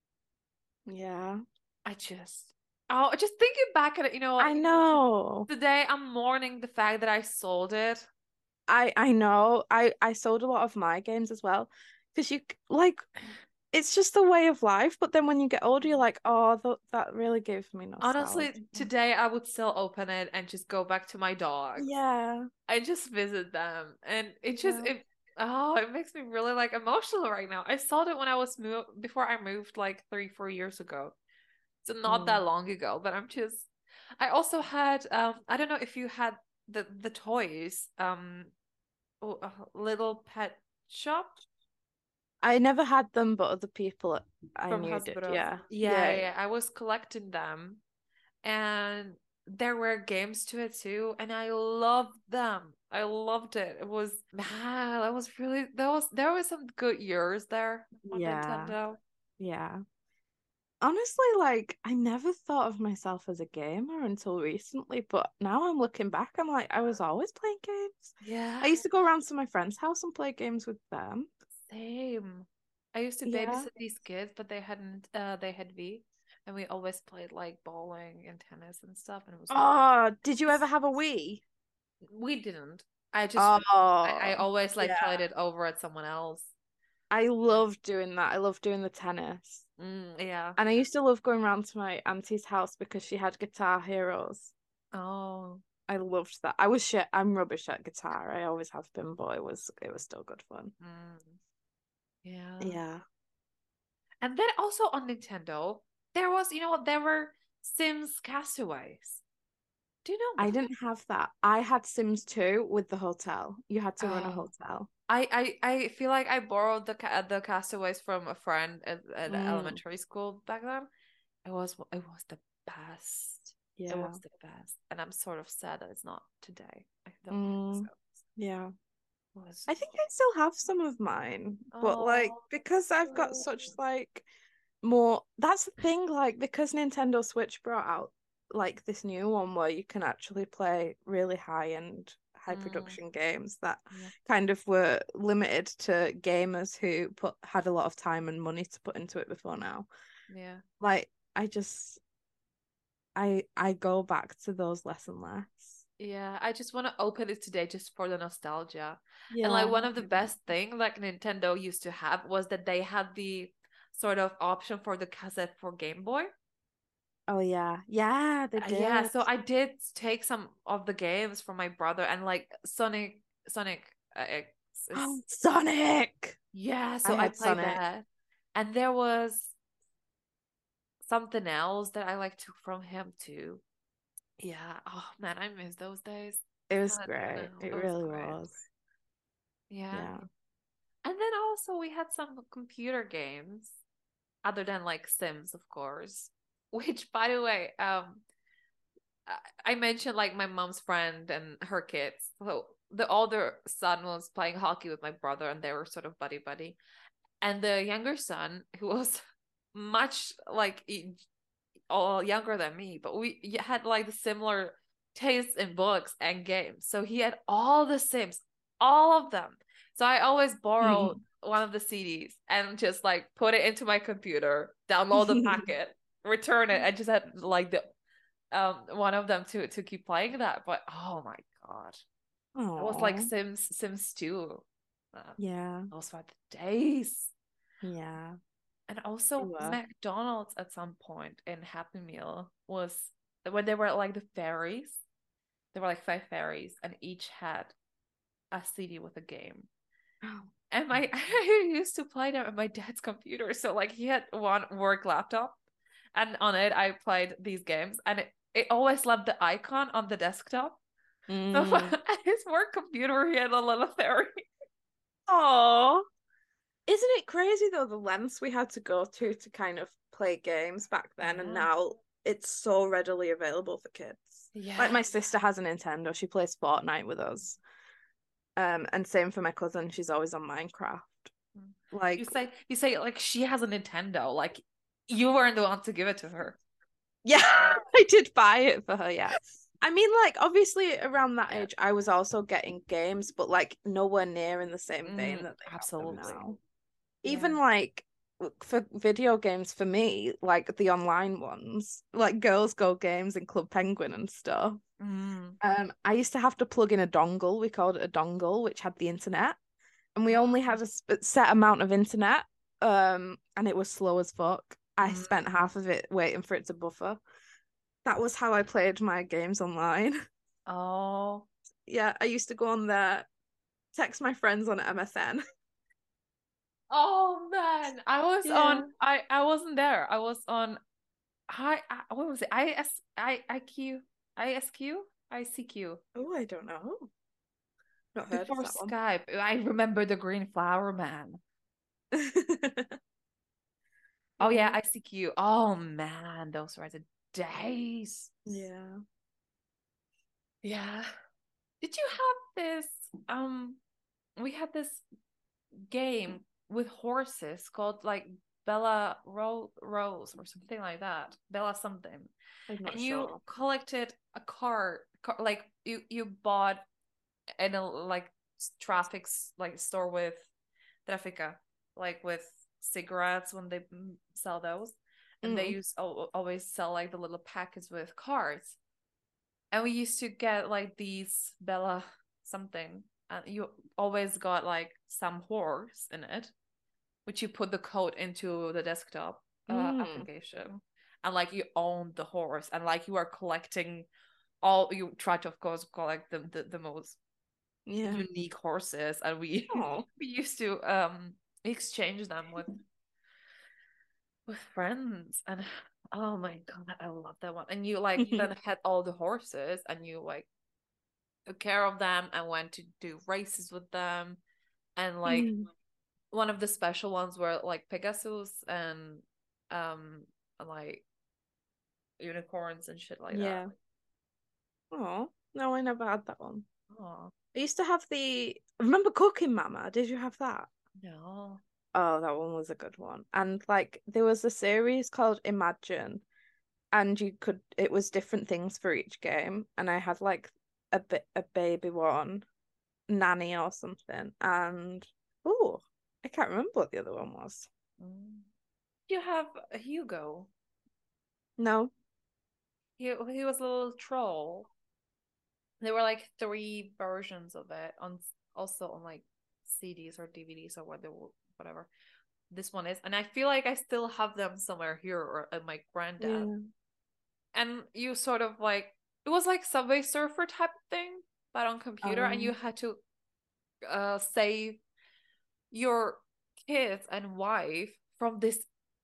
Yeah. I just oh just thinking back at it, you know what? I know. Today I'm mourning the fact that I sold it. I I know. I I sold a lot of my games as well because you c- like it's just a way of life. But then when you get older, you're like, oh, th that really gave me nostalgia. Honestly, today I would still open it and just go back to my dogs Yeah. and just visit them. And it just Yeah. it Oh, it makes me really like emotional right now. I saw it when I was moved before I moved like three, four years ago. So not Mm. that long ago, but I'm just I also had um I don't know if you had the the toys, um oh, a little pet shop I never had them, but other people I from knew did. Hasbro. Yeah. Yeah, Yeah. yeah, I was collecting them and there were games to it too, and I loved them. I loved it. It was man, that was really that was there was some good years there on Yeah. Nintendo. Yeah. Honestly, like I never thought of myself as a gamer until recently, but now I'm looking back, I'm like, I was always playing games. I Yeah, used to go around to my friend's house and play games with them. same. I used to Yeah. babysit these kids, but they hadn't uh they had V, and we always played like bowling and tennis and stuff, and it was really Oh, did you ever have a Wii? we didn't. I just I, I Oh, always like yeah. played it over at someone else. I love doing that. I love doing the tennis. Mm, yeah. And I used to love going around to my auntie's house because she had Guitar Heroes. Oh. I loved that. I was shit. I'm rubbish at guitar. I always have been, but it was it was still good fun. Mm, yeah. Yeah. And then also on Nintendo, there was, you know what, there were Sims Castaways. Do you know I that? didn't have that. I had Sims two with the hotel. You had to run a Oh, hotel. I, I, I feel like I borrowed the ca- the Castaways from a friend at, at Mm, elementary school back then. It was it was the best. It yeah. was the best, and I'm sort of sad that it's not today. I don't think Mm, so. yeah. It was I think I still have some of mine, but like oh, because I've got oh. such like more that's the thing, like because Nintendo Switch brought out like this new one where you can actually play really high end high Mm, production games that yeah, kind of were limited to gamers who put had a lot of time and money to put into it before now. yeah. Like I just I I go back to those less and less. Yeah, I just want to open it today just for the nostalgia. And like Yeah. one of the best thing like Nintendo used to have was that they had the sort of option for the cassette for Game Boy. Oh yeah. Yeah, they Uh, yeah, did. so I did take some of the games from my brother and like Sonic Sonic uh, X is Sonic. yeah, I so I had played Sonic. that. And there was something else that I like took from him too. Yeah, oh man, I miss those days. It was Sad great. now. It It was really great. was. Yeah. Yeah. And then also we had some computer games other than like Sims, of course. Which, by the way, um, I mentioned like my mom's friend and her kids. So the older son was playing hockey with my brother, and they were sort of buddy buddy. And the younger son, who was much like all younger than me, but we had like the similar tastes in books and games. So he had all the Sims, all of them. So I always borrowed one of the C Ds and just like put it into my computer, download the packet, return it, and just had like the um one of them to to keep playing that. But oh my god, it was like Oh. Sims Sims two. Uh, Yeah. those were the days. Yeah. And They also were. McDonald's at some point in Happy Meal was when they were like the fairies. There were like five fairies, and each had a C D with a game. And my I used to play them on my dad's computer. So like he had one work laptop, and on it I played these games, and it, it always left the icon on the desktop. So Mm. at his work computer, he had a little fairy. Oh. Isn't it crazy though the lengths we had to go to to kind of play games back then and Yeah. now it's so readily available for kids. Like Yeah. my sister has a Nintendo, she plays Fortnite with us. Um, and same for my cousin, she's always on Minecraft. You Like, say you say like she has a Nintendo, like you weren't the one to give it to her. yeah, I did buy it for her, yeah. I mean, like, obviously around that Yeah. age, I was also getting games, but like nowhere near in the same vein Mm, that they have them absolutely. now. Yeah. Even like for video games for me, like the online ones, like Girls Go Games and Club Penguin and stuff. Mm. Um, I used to have to plug in a dongle. We called it a dongle, which had the internet, and we only had a sp- set amount of internet. Um, and it was slow as fuck. I Mm. spent half of it waiting for it to buffer. That was how I played my games online. Oh. Yeah, I used to go on there text my friends on M S N. Oh man, I was Yeah. on. I I wasn't there. I was on. Hi, I- what was it? I S I I Q I S Q I C Q Oh, I don't know. Not heard of before that one. Skype. I remember the Green Flower Man. Oh yeah, Yeah. I C Q. Oh man, those were the days. Yeah. Yeah. Did you have this? Um, we had this game with horses called like Bella Ro- Rose or something like that. Bella something. I'm not And you sure. collected a car, car like you you bought in a like traffic s- like store with Trafica, like with cigarettes when they mm, sell those, and they Mm. use al- always sell like the little packets with cards, and we used to get like these Bella something, and you always got like some horse in it, which you put the code into the desktop uh, Mm. application, and like you own the horse, and like you are collecting all you try to of course collect the the, the most Yeah. unique horses, and we Oh. we used to um exchange them with with friends, and oh my god, I love that one. And you like then had all the horses, and you like took care of them and went to do races with them, and like Mm. one of the special ones were like Pegasus and um like unicorns and shit like that. Yeah. Oh, no, I never had that one. Oh I used to have the. Remember Cooking Mama? Did you have that? no. Oh, that one was a good one. And like there was a series called Imagine, and you could it was different things for each game. And I had like a bit a baby one, nanny or something. And oh, I can't remember what the other one was. Mm. You have a Hugo. No. He he was a little troll. There were like three versions of it on also on like C Ds or D V Ds or whatever whatever this one is, and I feel like I still have them somewhere here or at my granddad. Yeah. And you sort of like it was like Subway Surfer type of thing, but on computer, and you Um. had to uh save your kids and wife from this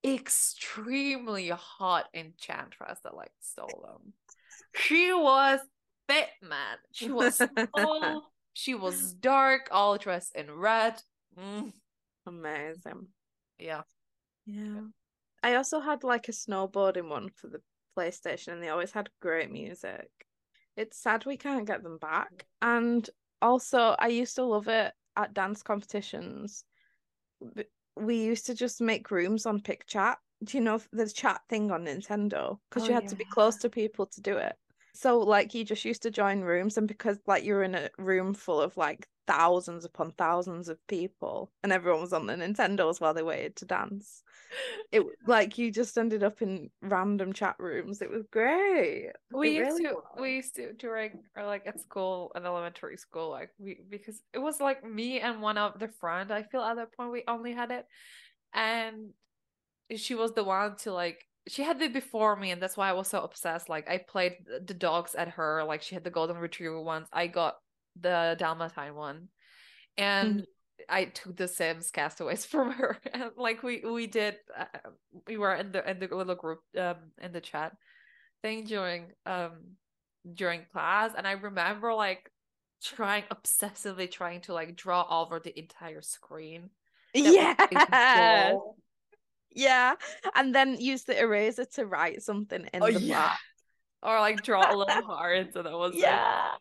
extremely hot enchantress that like stole them. She was fit, man. She was tall. She was dark, all dressed in red. Mm, Amazing. yeah. Yeah. I also had like a snowboarding one for the PlayStation, and they always had great music. It's sad we can't get them back. And also, I used to love it at dance competitions. B- We used to just make rooms on PicChat. Do you know the chat thing on Nintendo? Because Oh you had yeah. to be close to people to do it. So like you just used to join rooms, and because like you were in a room full of like thousands upon thousands of people, and everyone was on the Nintendos while they waited to dance. It like you just ended up in random chat rooms. It was great. It We used really to was. we used to during or like at school at elementary school like we because it was like me and one of the friend I feel at that point we only had it, and she was the one to like she had it before me, and that's why I was so obsessed. Like I played the dogs at her, like she had the golden retriever ones, I got the Dalmatine one, and Mhm. I took the Sims Castaways from her. And like we we did uh, we were in the in the little group um in the chat thing during um during class, and I remember like trying obsessively trying to like draw over the entire screen that was facing the Yes. wall. Yeah. And then use the eraser to write something Oh in the yeah. bar. Or like draw a little heart, so that was it. Yeah.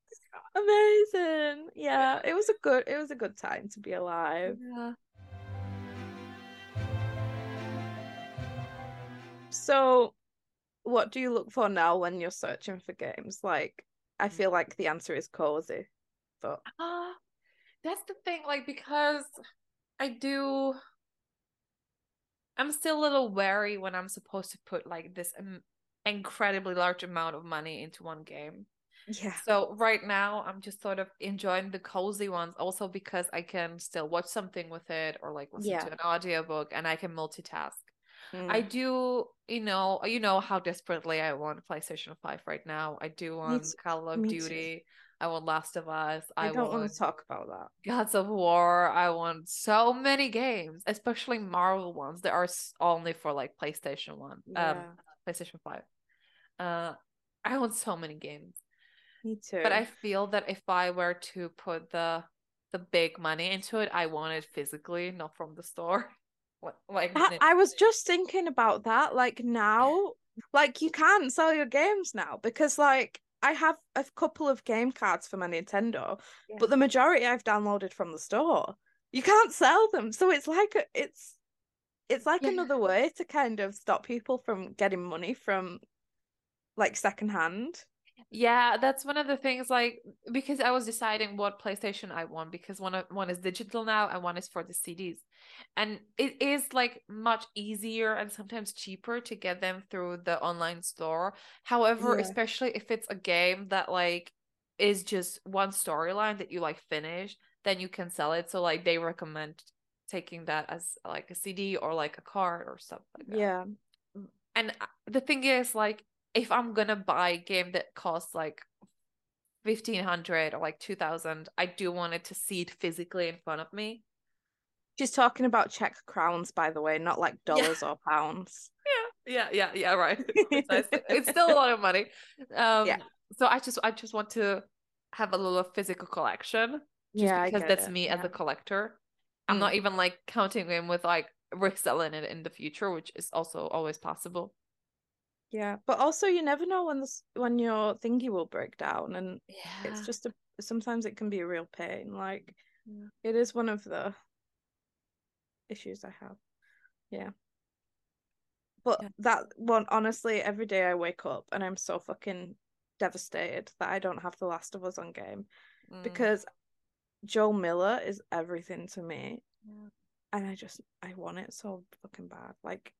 Amazing. Yeah. It was a good it was a good time to be alive. Yeah. So what do you look for now when you're searching for games? Like I feel like the answer is cozy, but Uh, that's the thing, like because I do I'm still a little wary when I'm supposed to put like this um, incredibly large amount of money into one game. yeah. So right now I'm just sort of enjoying the cozy ones also because I can still watch something with it or like listen Yeah. to an audiobook and I can multitask. I Mm. do, you know, you know how desperately I want PlayStation five right now. I do Me want too. Call of Me too. Duty. I want Last of Us. I, I don't want want to talk about that. Gods of War. I want so many games, especially Marvel ones that are only for like PlayStation One, um, Yeah. PlayStation Five. Uh, I want so many games. Me too. But I feel that if I were to put the the big money into it, I want it physically, not from the store. Like I, I was just thinking about that. Like now, like you can't sell your games now because like I have a couple of game cards for my Nintendo, yeah. but the majority I've downloaded from the store. You can't sell them, so it's like a, it's it's like yeah. another way to kind of stop people from getting money from like secondhand. Yeah, that's one of the things, like, because I was deciding what PlayStation I want, because one of, one is digital now and one is for the C Ds. And it is like much easier and sometimes cheaper to get them through the online store. However, yeah. especially if it's a game that like is just one storyline that you like finish, then you can sell it. So like they recommend taking that as like a C D or like a card or stuff like that. Yeah. And the thing is, like, if I'm gonna buy a game that costs like fifteen hundred or like two thousand, I do want it to see it physically in front of me. She's talking about Czech crowns, by the way, not like dollars yeah. or pounds. Yeah, yeah, yeah, yeah, right. Precisely. It's still a lot of money. Um, yeah. So I just, I just want to have a little physical collection, just yeah, because that's it. me yeah. as a collector. I'm mm. not even like counting in with like reselling it in the future, which is also always possible. Yeah, but also you never know when this when your thingy will break down, and yeah. it's just a sometimes it can be a real pain. Like yeah. it is one of the issues I have. Yeah. But yeah. that one, honestly, every day I wake up and I'm so fucking devastated that I don't have The Last of Us on game mm. because Joel Miller is everything to me. Yeah. And I just I want it so fucking bad. Like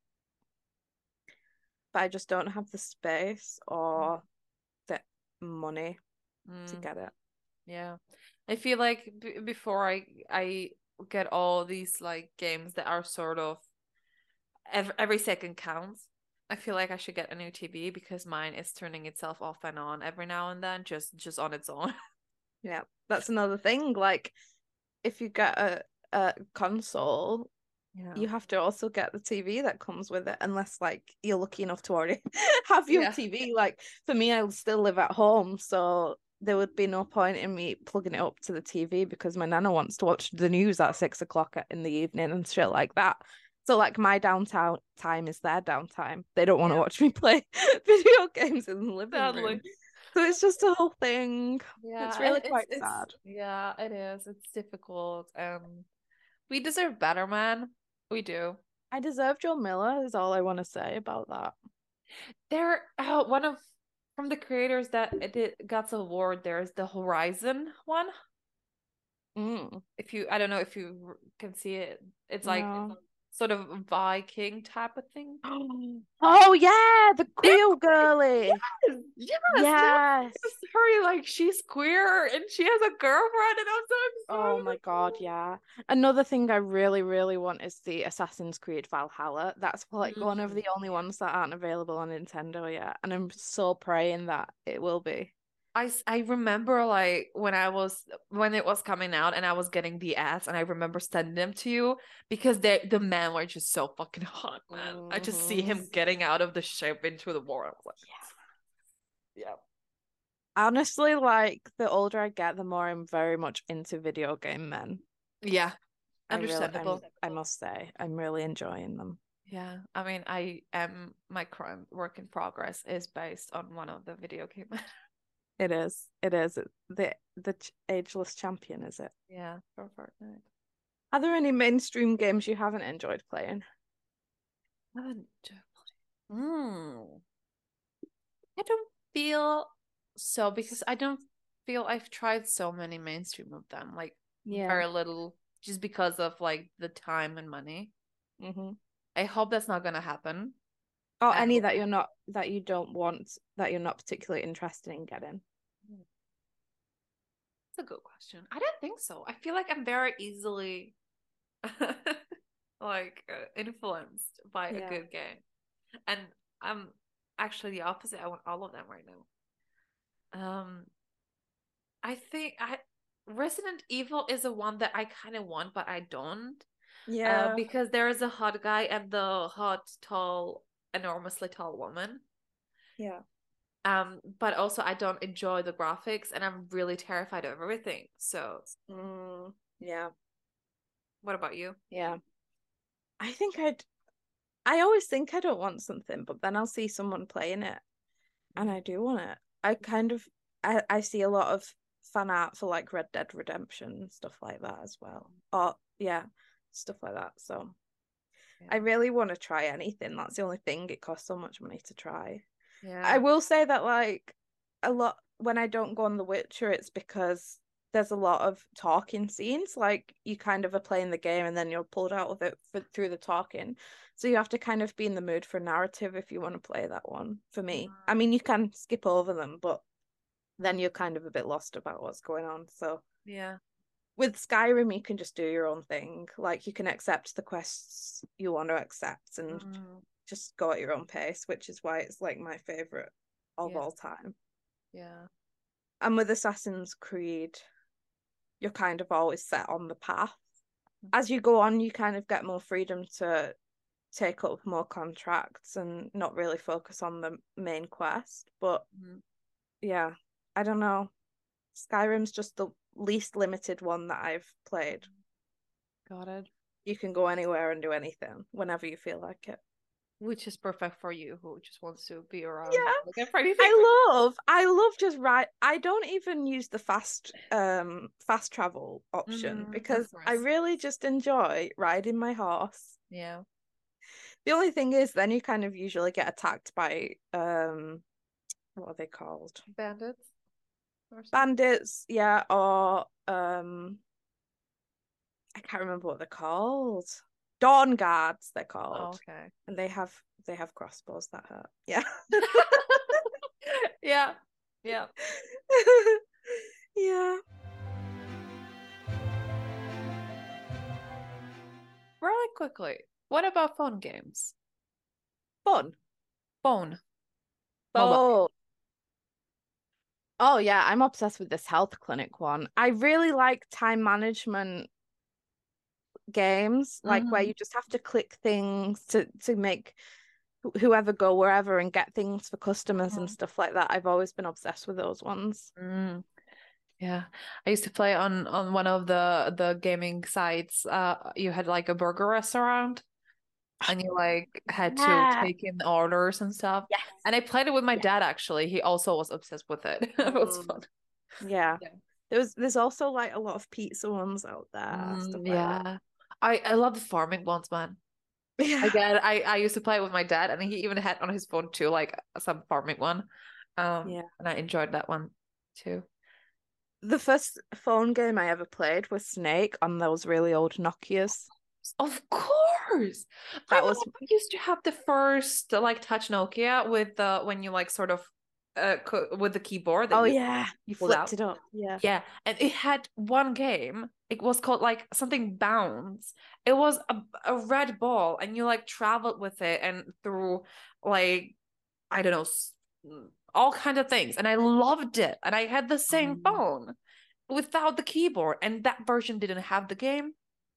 but I just don't have the space or the money mm. to get it. Yeah. I feel like b- before I I get all these like games that are sort of every, every second counts, I feel like I should get a new T V because mine is turning itself off and on every now and then, just just on its own. Yeah, that's another thing. Like if you get a, a console, yeah. you have to also get the T V that comes with it, unless like you're lucky enough to already have your yeah. T V. Like for me, I still live at home, so there would be no point in me plugging it up to the T V because my nana wants to watch the news at six o'clock in the evening and shit like that. So like my downtown time is their downtime. They don't want to yeah. watch me play video games in the living Sadly. room. So it's just a whole thing. Yeah, it's really it's, quite it's, sad. Yeah, it is. It's difficult. Um, we deserve better, man. We do. I deserve Joel Miller is all I want to say about that. There, oh, one of from the creators that did got the award. There's the Horizon one. Mm. If you, I don't know if you can see it. It's like no. sort of Viking type of thing. Oh yeah, the queer girly. Yes, yes, yes. Her like she's queer and she has a girlfriend, and I'm so excited. Oh my god, yeah. Another thing I really, really want is the Assassin's Creed Valhalla. That's like mm. one of the only ones that aren't available on Nintendo yet, and I'm so praying that it will be. I, I remember like when I was when it was coming out and I was getting the ads, and I remember sending them to you because they the men were just so fucking hot, man. Mm-hmm. I just see him getting out of the ship into the water. I was like, yeah. yeah. Honestly, like the older I get, the more I'm very much into video game men. Yeah, understandable. I, really, I must say, I'm really enjoying them. Yeah, I mean, I am my current work in progress is based on one of the video game men. It is. It is. The the ageless champion, is it? Yeah, for Fortnite. Are there any mainstream games you haven't enjoyed playing? I haven't Hmm. I don't feel so because I don't feel I've tried so many mainstream of them. Like yeah. very little, just because of like the time and money. Mm-hmm. I hope that's not gonna happen. Or um, any that you're not that you don't want that you're not particularly interested in getting. That's a good question. I don't think so. I feel like I'm very easily like uh, influenced by yeah. a good game, and I'm actually the opposite. I want all of them right now. Um, I think I Resident Evil is the one that I kind of want, but I don't. Uh, Yeah. because there is a hot guy and the hot, tall, enormously tall woman. Yeah. Um, but also I don't enjoy the graphics and I'm really terrified of everything. So, Mm, yeah. what about you? Yeah. I think I'd I always think I don't want something, but then I'll see someone playing it and I do want it. I kind of I, I see a lot of fan art for like Red Dead Redemption and stuff like that as well. Or yeah, stuff like that. So Yeah. I really want to try anything. That's the only thing. It costs so much money to try. Yeah. I will say that like a lot when I don't go on The Witcher, it's because there's a lot of talking scenes. Like you kind of are playing the game and then you're pulled out of it for, through the talking. So you have to kind of be in the mood for narrative if you want to play that one. For me, I mean, you can skip over them, but then you're kind of a bit lost about what's going on. So Yeah. with Skyrim, you can just do your own thing. Like you can accept the quests you want to accept and Mm, just go at your own pace, which is why it's like my favorite of yeah. all time. Yeah. And with Assassin's Creed, you're kind of always set on the path. As you go on, you kind of get more freedom to take up more contracts and not really focus on the main quest. But Mhm. yeah, I don't know. Skyrim's just the least limited one that I've played. Got it. You can go anywhere and do anything whenever you feel like it. Which is perfect for you who just wants to be around Yeah, looking for anything. I love I love just ride. I don't even use the fast um fast travel option Mm, of because I course. really just enjoy riding my horse. Yeah. The only thing is then you kind of usually get attacked by um what are they called? Bandits or something. Bandits, yeah, or um I can't remember what they're called. Dawn guards, they're Oh, called. okay. And they have they have crossbows that hurt. Yeah. Yeah. Yeah. Yeah. Really quickly, what about phone games? Fun. Phone, mobile. Oh, oh yeah, I'm obsessed with this health clinic one. I really like time management games, like where Mm-hmm. you just have to click things to to make wh- whoever go wherever and get things for customers and stuff like that. I've always been obsessed with those ones. Mm, yeah. I used to play on on one of the the gaming sites. Uh, you had like a burger restaurant and you like had to Yeah. take in orders and stuff. Yes. And I played it with my Yeah. dad actually. He also was obsessed with it. It was fun. Mm, yeah. Yeah. There was there's also like a lot of pizza ones out there, stuff Mm, like that. yeah. I I love the farming ones, man. Yeah. Again, I I used to play it with my dad, and he even had on his phone too, like some farming one. Um, Yeah. and I enjoyed that one too. The first phone game I ever played was Snake on those really old Nokias. Of course. My That was mom used to have the first like touch Nokia with the when you like sort of uh co with the keyboard that oh you yeah, you pulled flipped out. it up. Yeah. Yeah, and it had one game. It was called like something Bounce. It was a, a red ball, and you like traveled with it and through like I don't know s- all kinds of things. And I loved it. And I had the same Um, phone without the keyboard, and that version didn't have the game.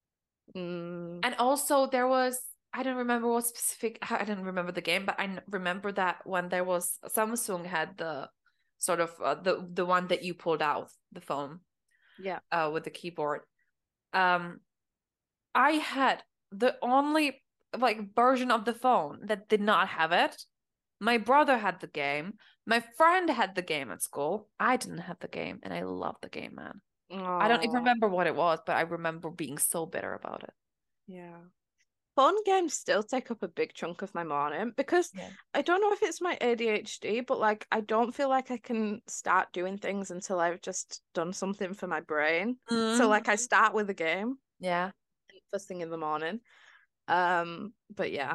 mm, And also there was I don't remember what specific I didn't remember the game, but I n- remember that when there was Samsung had the sort of uh, the the one that you pulled out the phone yeah. uh with the keyboard. Um I had the only like version of the phone that did not have it. My brother had the game. My friend had the game at school. I didn't have the game, and I love the game, man. I don't even Oh, remember what it was, but I remember being so bitter about it. yeah. Phone games still take up a big chunk of my morning because Yeah. I don't know if it's my A D H D, but like I don't feel like I can start doing things until I've just done something for my brain. So Mm. like I start with a game Yeah. first thing in the morning. Um, but yeah,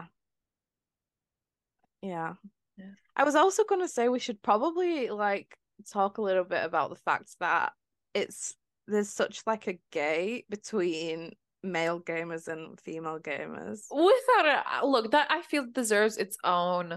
yeah. Yeah. I was also gonna say we should probably like talk a little bit about the fact that it's there's such like a gay between male gamers and female gamers. Without a look, that I feel deserves its own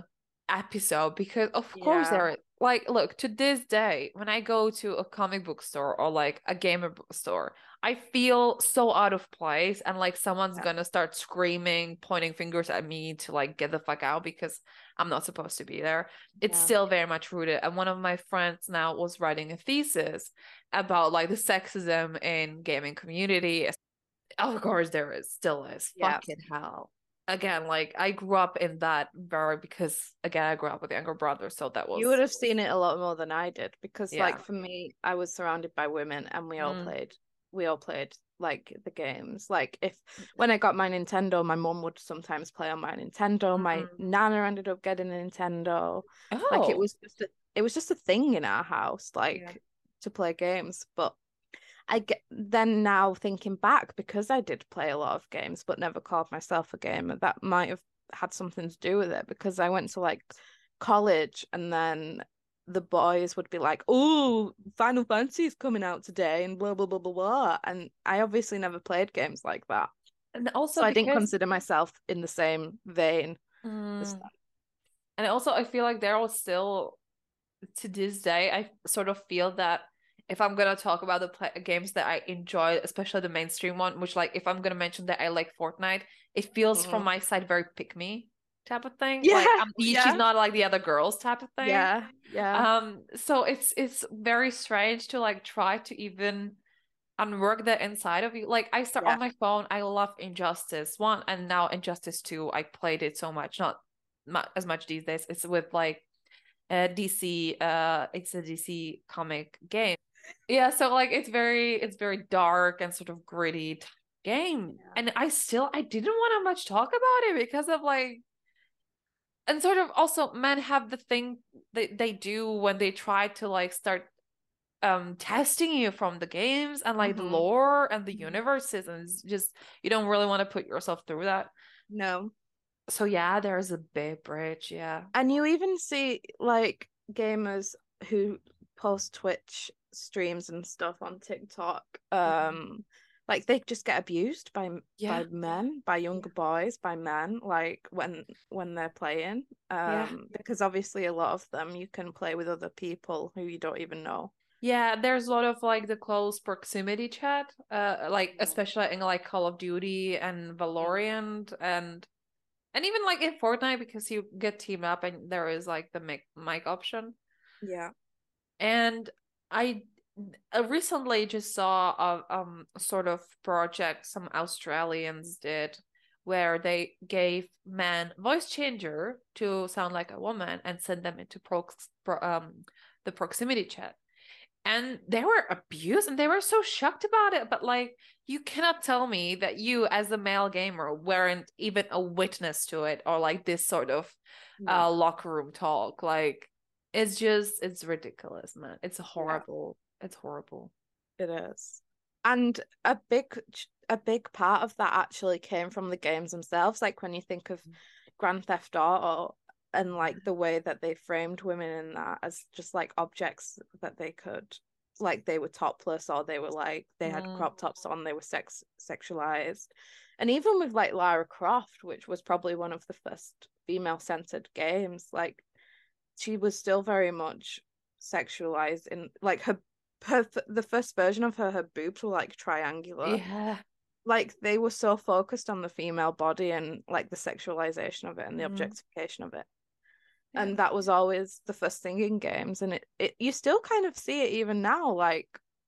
episode because of course Yeah. there are like look to this day when I go to a comic book store or like a gamer book store, I feel so out of place and like someone's Yeah. gonna start screaming, pointing fingers at me to like get the fuck out because I'm not supposed to be there. It's Yeah. still very much rooted. And one of my friends now was writing a thesis about like the sexism in gaming community. Of course there is, still is. Yeah. Fucking hell. Again, like I grew up in that very because again I grew up with a younger brother, so that was You would have seen it a lot more than I did because yeah. like for me, I was surrounded by women and we all Mm. played we all played like the games. Like if when I got my Nintendo, my mum would sometimes play on my Nintendo. My Mm. nana ended up getting a Nintendo. Oh. Like it was just a, it was just a thing in our house, like Yeah. to play games. But I get then now thinking back because I did play a lot of games but never called myself a gamer, that might have had something to do with it because I went to like college and then the boys would be like, oh, Final Fantasy is coming out today and blah blah blah blah blah, and I obviously never played games like that, And also so I didn't because consider myself in the same vein as mm, them. and also I feel like there was still to this day I sort of feel that if I'm gonna talk about the play- games that I enjoy, especially the mainstream one, which like if I'm gonna mention that I like Fortnite, it feels Mhm. from my side very pick me type of thing. Yeah, Like I'm, she's yeah, not like the other girls type of thing. yeah, yeah, Um, so it's it's very strange to like try to even unwork that inside of you. Like I start yeah. on my phone, I love Injustice one and now Injustice two. I played it so much, not mu as much these days. It's with like uh, D C. Uh, it's a D C comic game. Yeah, so like it's very it's very dark and sort of gritty t- game. Yeah. And I still I didn't want to much talk about it because of like and sort of also men have the thing that they do when they try to like start um testing you from the games and like the Mhm. lore and the Mhm. universes and it's just you don't really want to put yourself through that. No. So yeah, there's a big bridge, yeah. And you even see like gamers who post Twitch streams and stuff on TikTok, um, like they just get abused by Yeah. by men, by younger boys, by men, like when when they're playing. Yeah. Um, because obviously a lot of them you can play with other people who you don't even know. Yeah, there's a lot of like the close proximity chat, uh, like Yeah. especially in like Call of Duty and Valorant and and even like in Fortnite because you get team up and there is like the mic mic option. Yeah. And I uh, recently just saw a um sort of project some Australians did where they gave men voice changer to sound like a woman and send them into prox pro, um the proximity chat. And they were abused and they were so shocked about it. But like, you cannot tell me that you, as a male gamer, weren't even a witness to it or like this sort of No. uh, locker room talk. Like, it's just, it's ridiculous, man. It's horrible. Yeah. It's horrible. It is. And a big a big part of that actually came from the games themselves. Like when you think of Grand Theft Auto and like the way that they framed women in that as just like objects that they could, like they were topless or they were like they had Mm. crop tops on, they were sex sexualized. And even with like Lara Croft, which was probably one of the first female centered games, like she was still very much sexualized in like her her the first version of her, her boobs were like triangular. Yeah. Like they were so focused on the female body and like the sexualization of it and the Mm. objectification of it. Yeah. And that was always the first thing in games. And it, it you still kind of see it even now. Like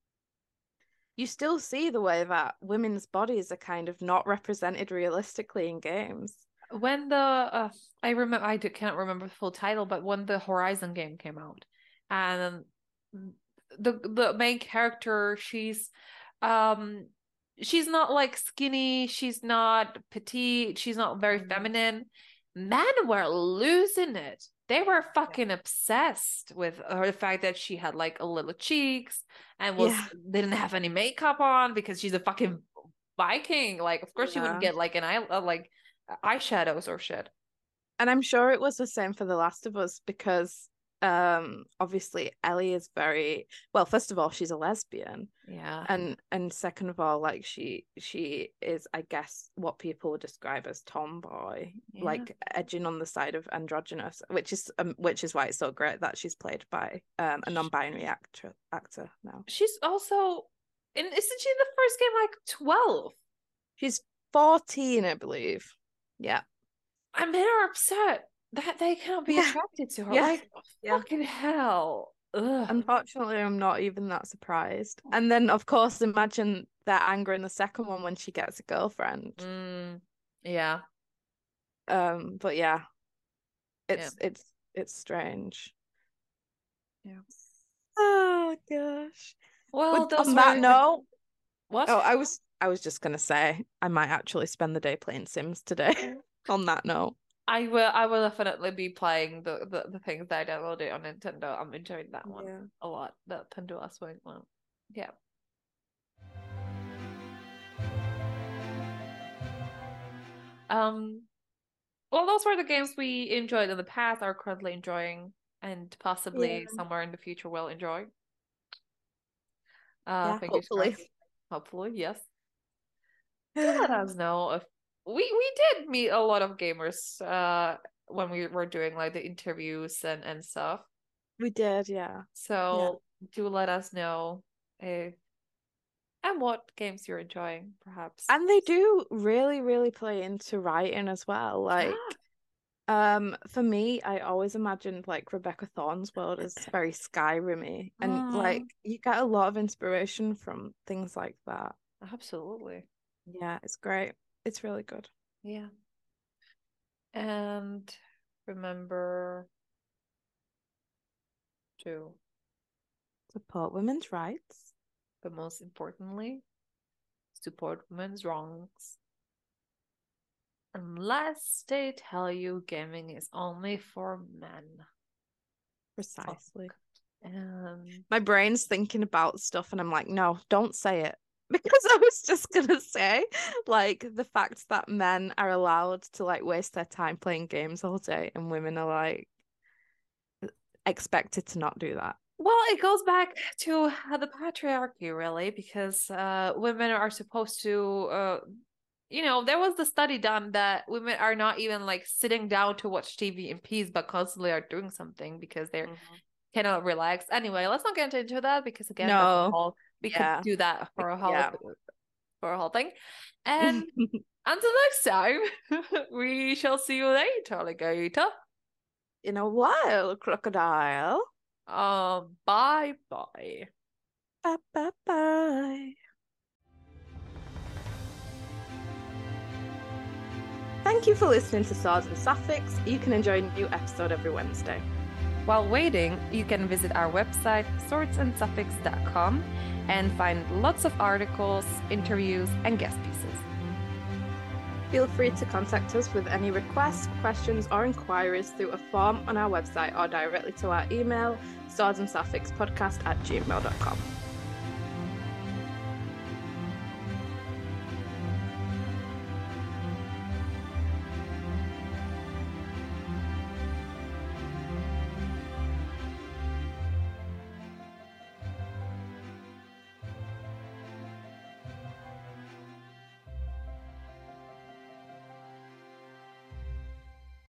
you still see the way that women's bodies are kind of not represented realistically in games. When the uh, I remember I can't remember the full title, but when the Horizon game came out, and the the main character, she's um she's not like skinny, she's not petite, she's not very Mhm. feminine. Men were losing it. They were fucking yeah. obsessed with her, the fact that she had like a little cheeks and was Yeah. didn't have any makeup on because she's a fucking Viking. Like, of course, Yeah. she wouldn't get like an eye uh, like eyeshadows or shit. And I'm sure it was the same for The Last of Us because um obviously Ellie is very well, first of all, she's a lesbian. Yeah. And and second of all, like she she is, I guess, what people would describe as tomboy, Yeah. like edging on the side of androgynous, which is um, which is why it's so great that she's played by um a non-binary actor actor now. She's also in isn't she in the first game like twelve? She's fourteen, I believe. Yeah. I made her upset that they can't be Yeah. attracted to her. Yeah. Like Yeah. fucking hell. Ugh. Unfortunately, I'm not even that surprised. And then, of course, imagine their anger in the second one when she gets a girlfriend. Mm, yeah. Um, but yeah, it's yeah. it's it's strange. Yeah. Oh gosh. Well, With, on that note, what? Oh, I was I was just gonna say I might actually spend the day playing Sims today. On that note. I will I will definitely be playing the, the, the things that I downloaded on Nintendo. I'm enjoying that one yeah. a lot. The Pandora Swing one. Yeah. Um well, those were the games we enjoyed in the past, are currently enjoying, and possibly yeah. somewhere in the future will enjoy. Uh yeah, hopefully. Crossed. Hopefully, yes. Let us know if we we did meet a lot of gamers uh when we were doing like the interviews and and stuff. We did, yeah. So yeah. do let us know if and what games you're enjoying, perhaps. And they do really, really play into writing as well. Like yeah. um for me, I always imagined like Rebecca Thorne's world as very Skyrim-y. And mm. like you get a lot of inspiration from things like that. Absolutely. Yeah, it's great. It's really good. Yeah. And remember to support women's rights. But most importantly, support women's wrongs. Unless they tell you gaming is only for men. Precisely. Um, My brain's thinking about stuff and I'm like, no, don't say it. Because I was just gonna say, like, the fact that men are allowed to like waste their time playing games all day and women are like expected to not do that. Well, it goes back to the patriarchy, really, because uh, women are supposed to, uh, you know, there was the study done that women are not even like sitting down to watch T V in peace, but constantly are doing something because they're mm-hmm. cannot relax. Anyway, let's not get into that because again, no. that's a whole, we yeah. could do that for a whole yeah. for a whole thing. And until next time, we shall see you later, alligator. In a while, crocodile. Uh, bye bye. Bye bye bye. Thank you for listening to Swords and Sapphics. You can enjoy a new episode every Wednesday. While waiting, you can visit our website, swords and sapphics dot com, and find lots of articles, interviews, and guest pieces. Feel free to contact us with any requests, questions, or inquiries through a form on our website or directly to our email, swords and sapphics podcast at gmail dot com.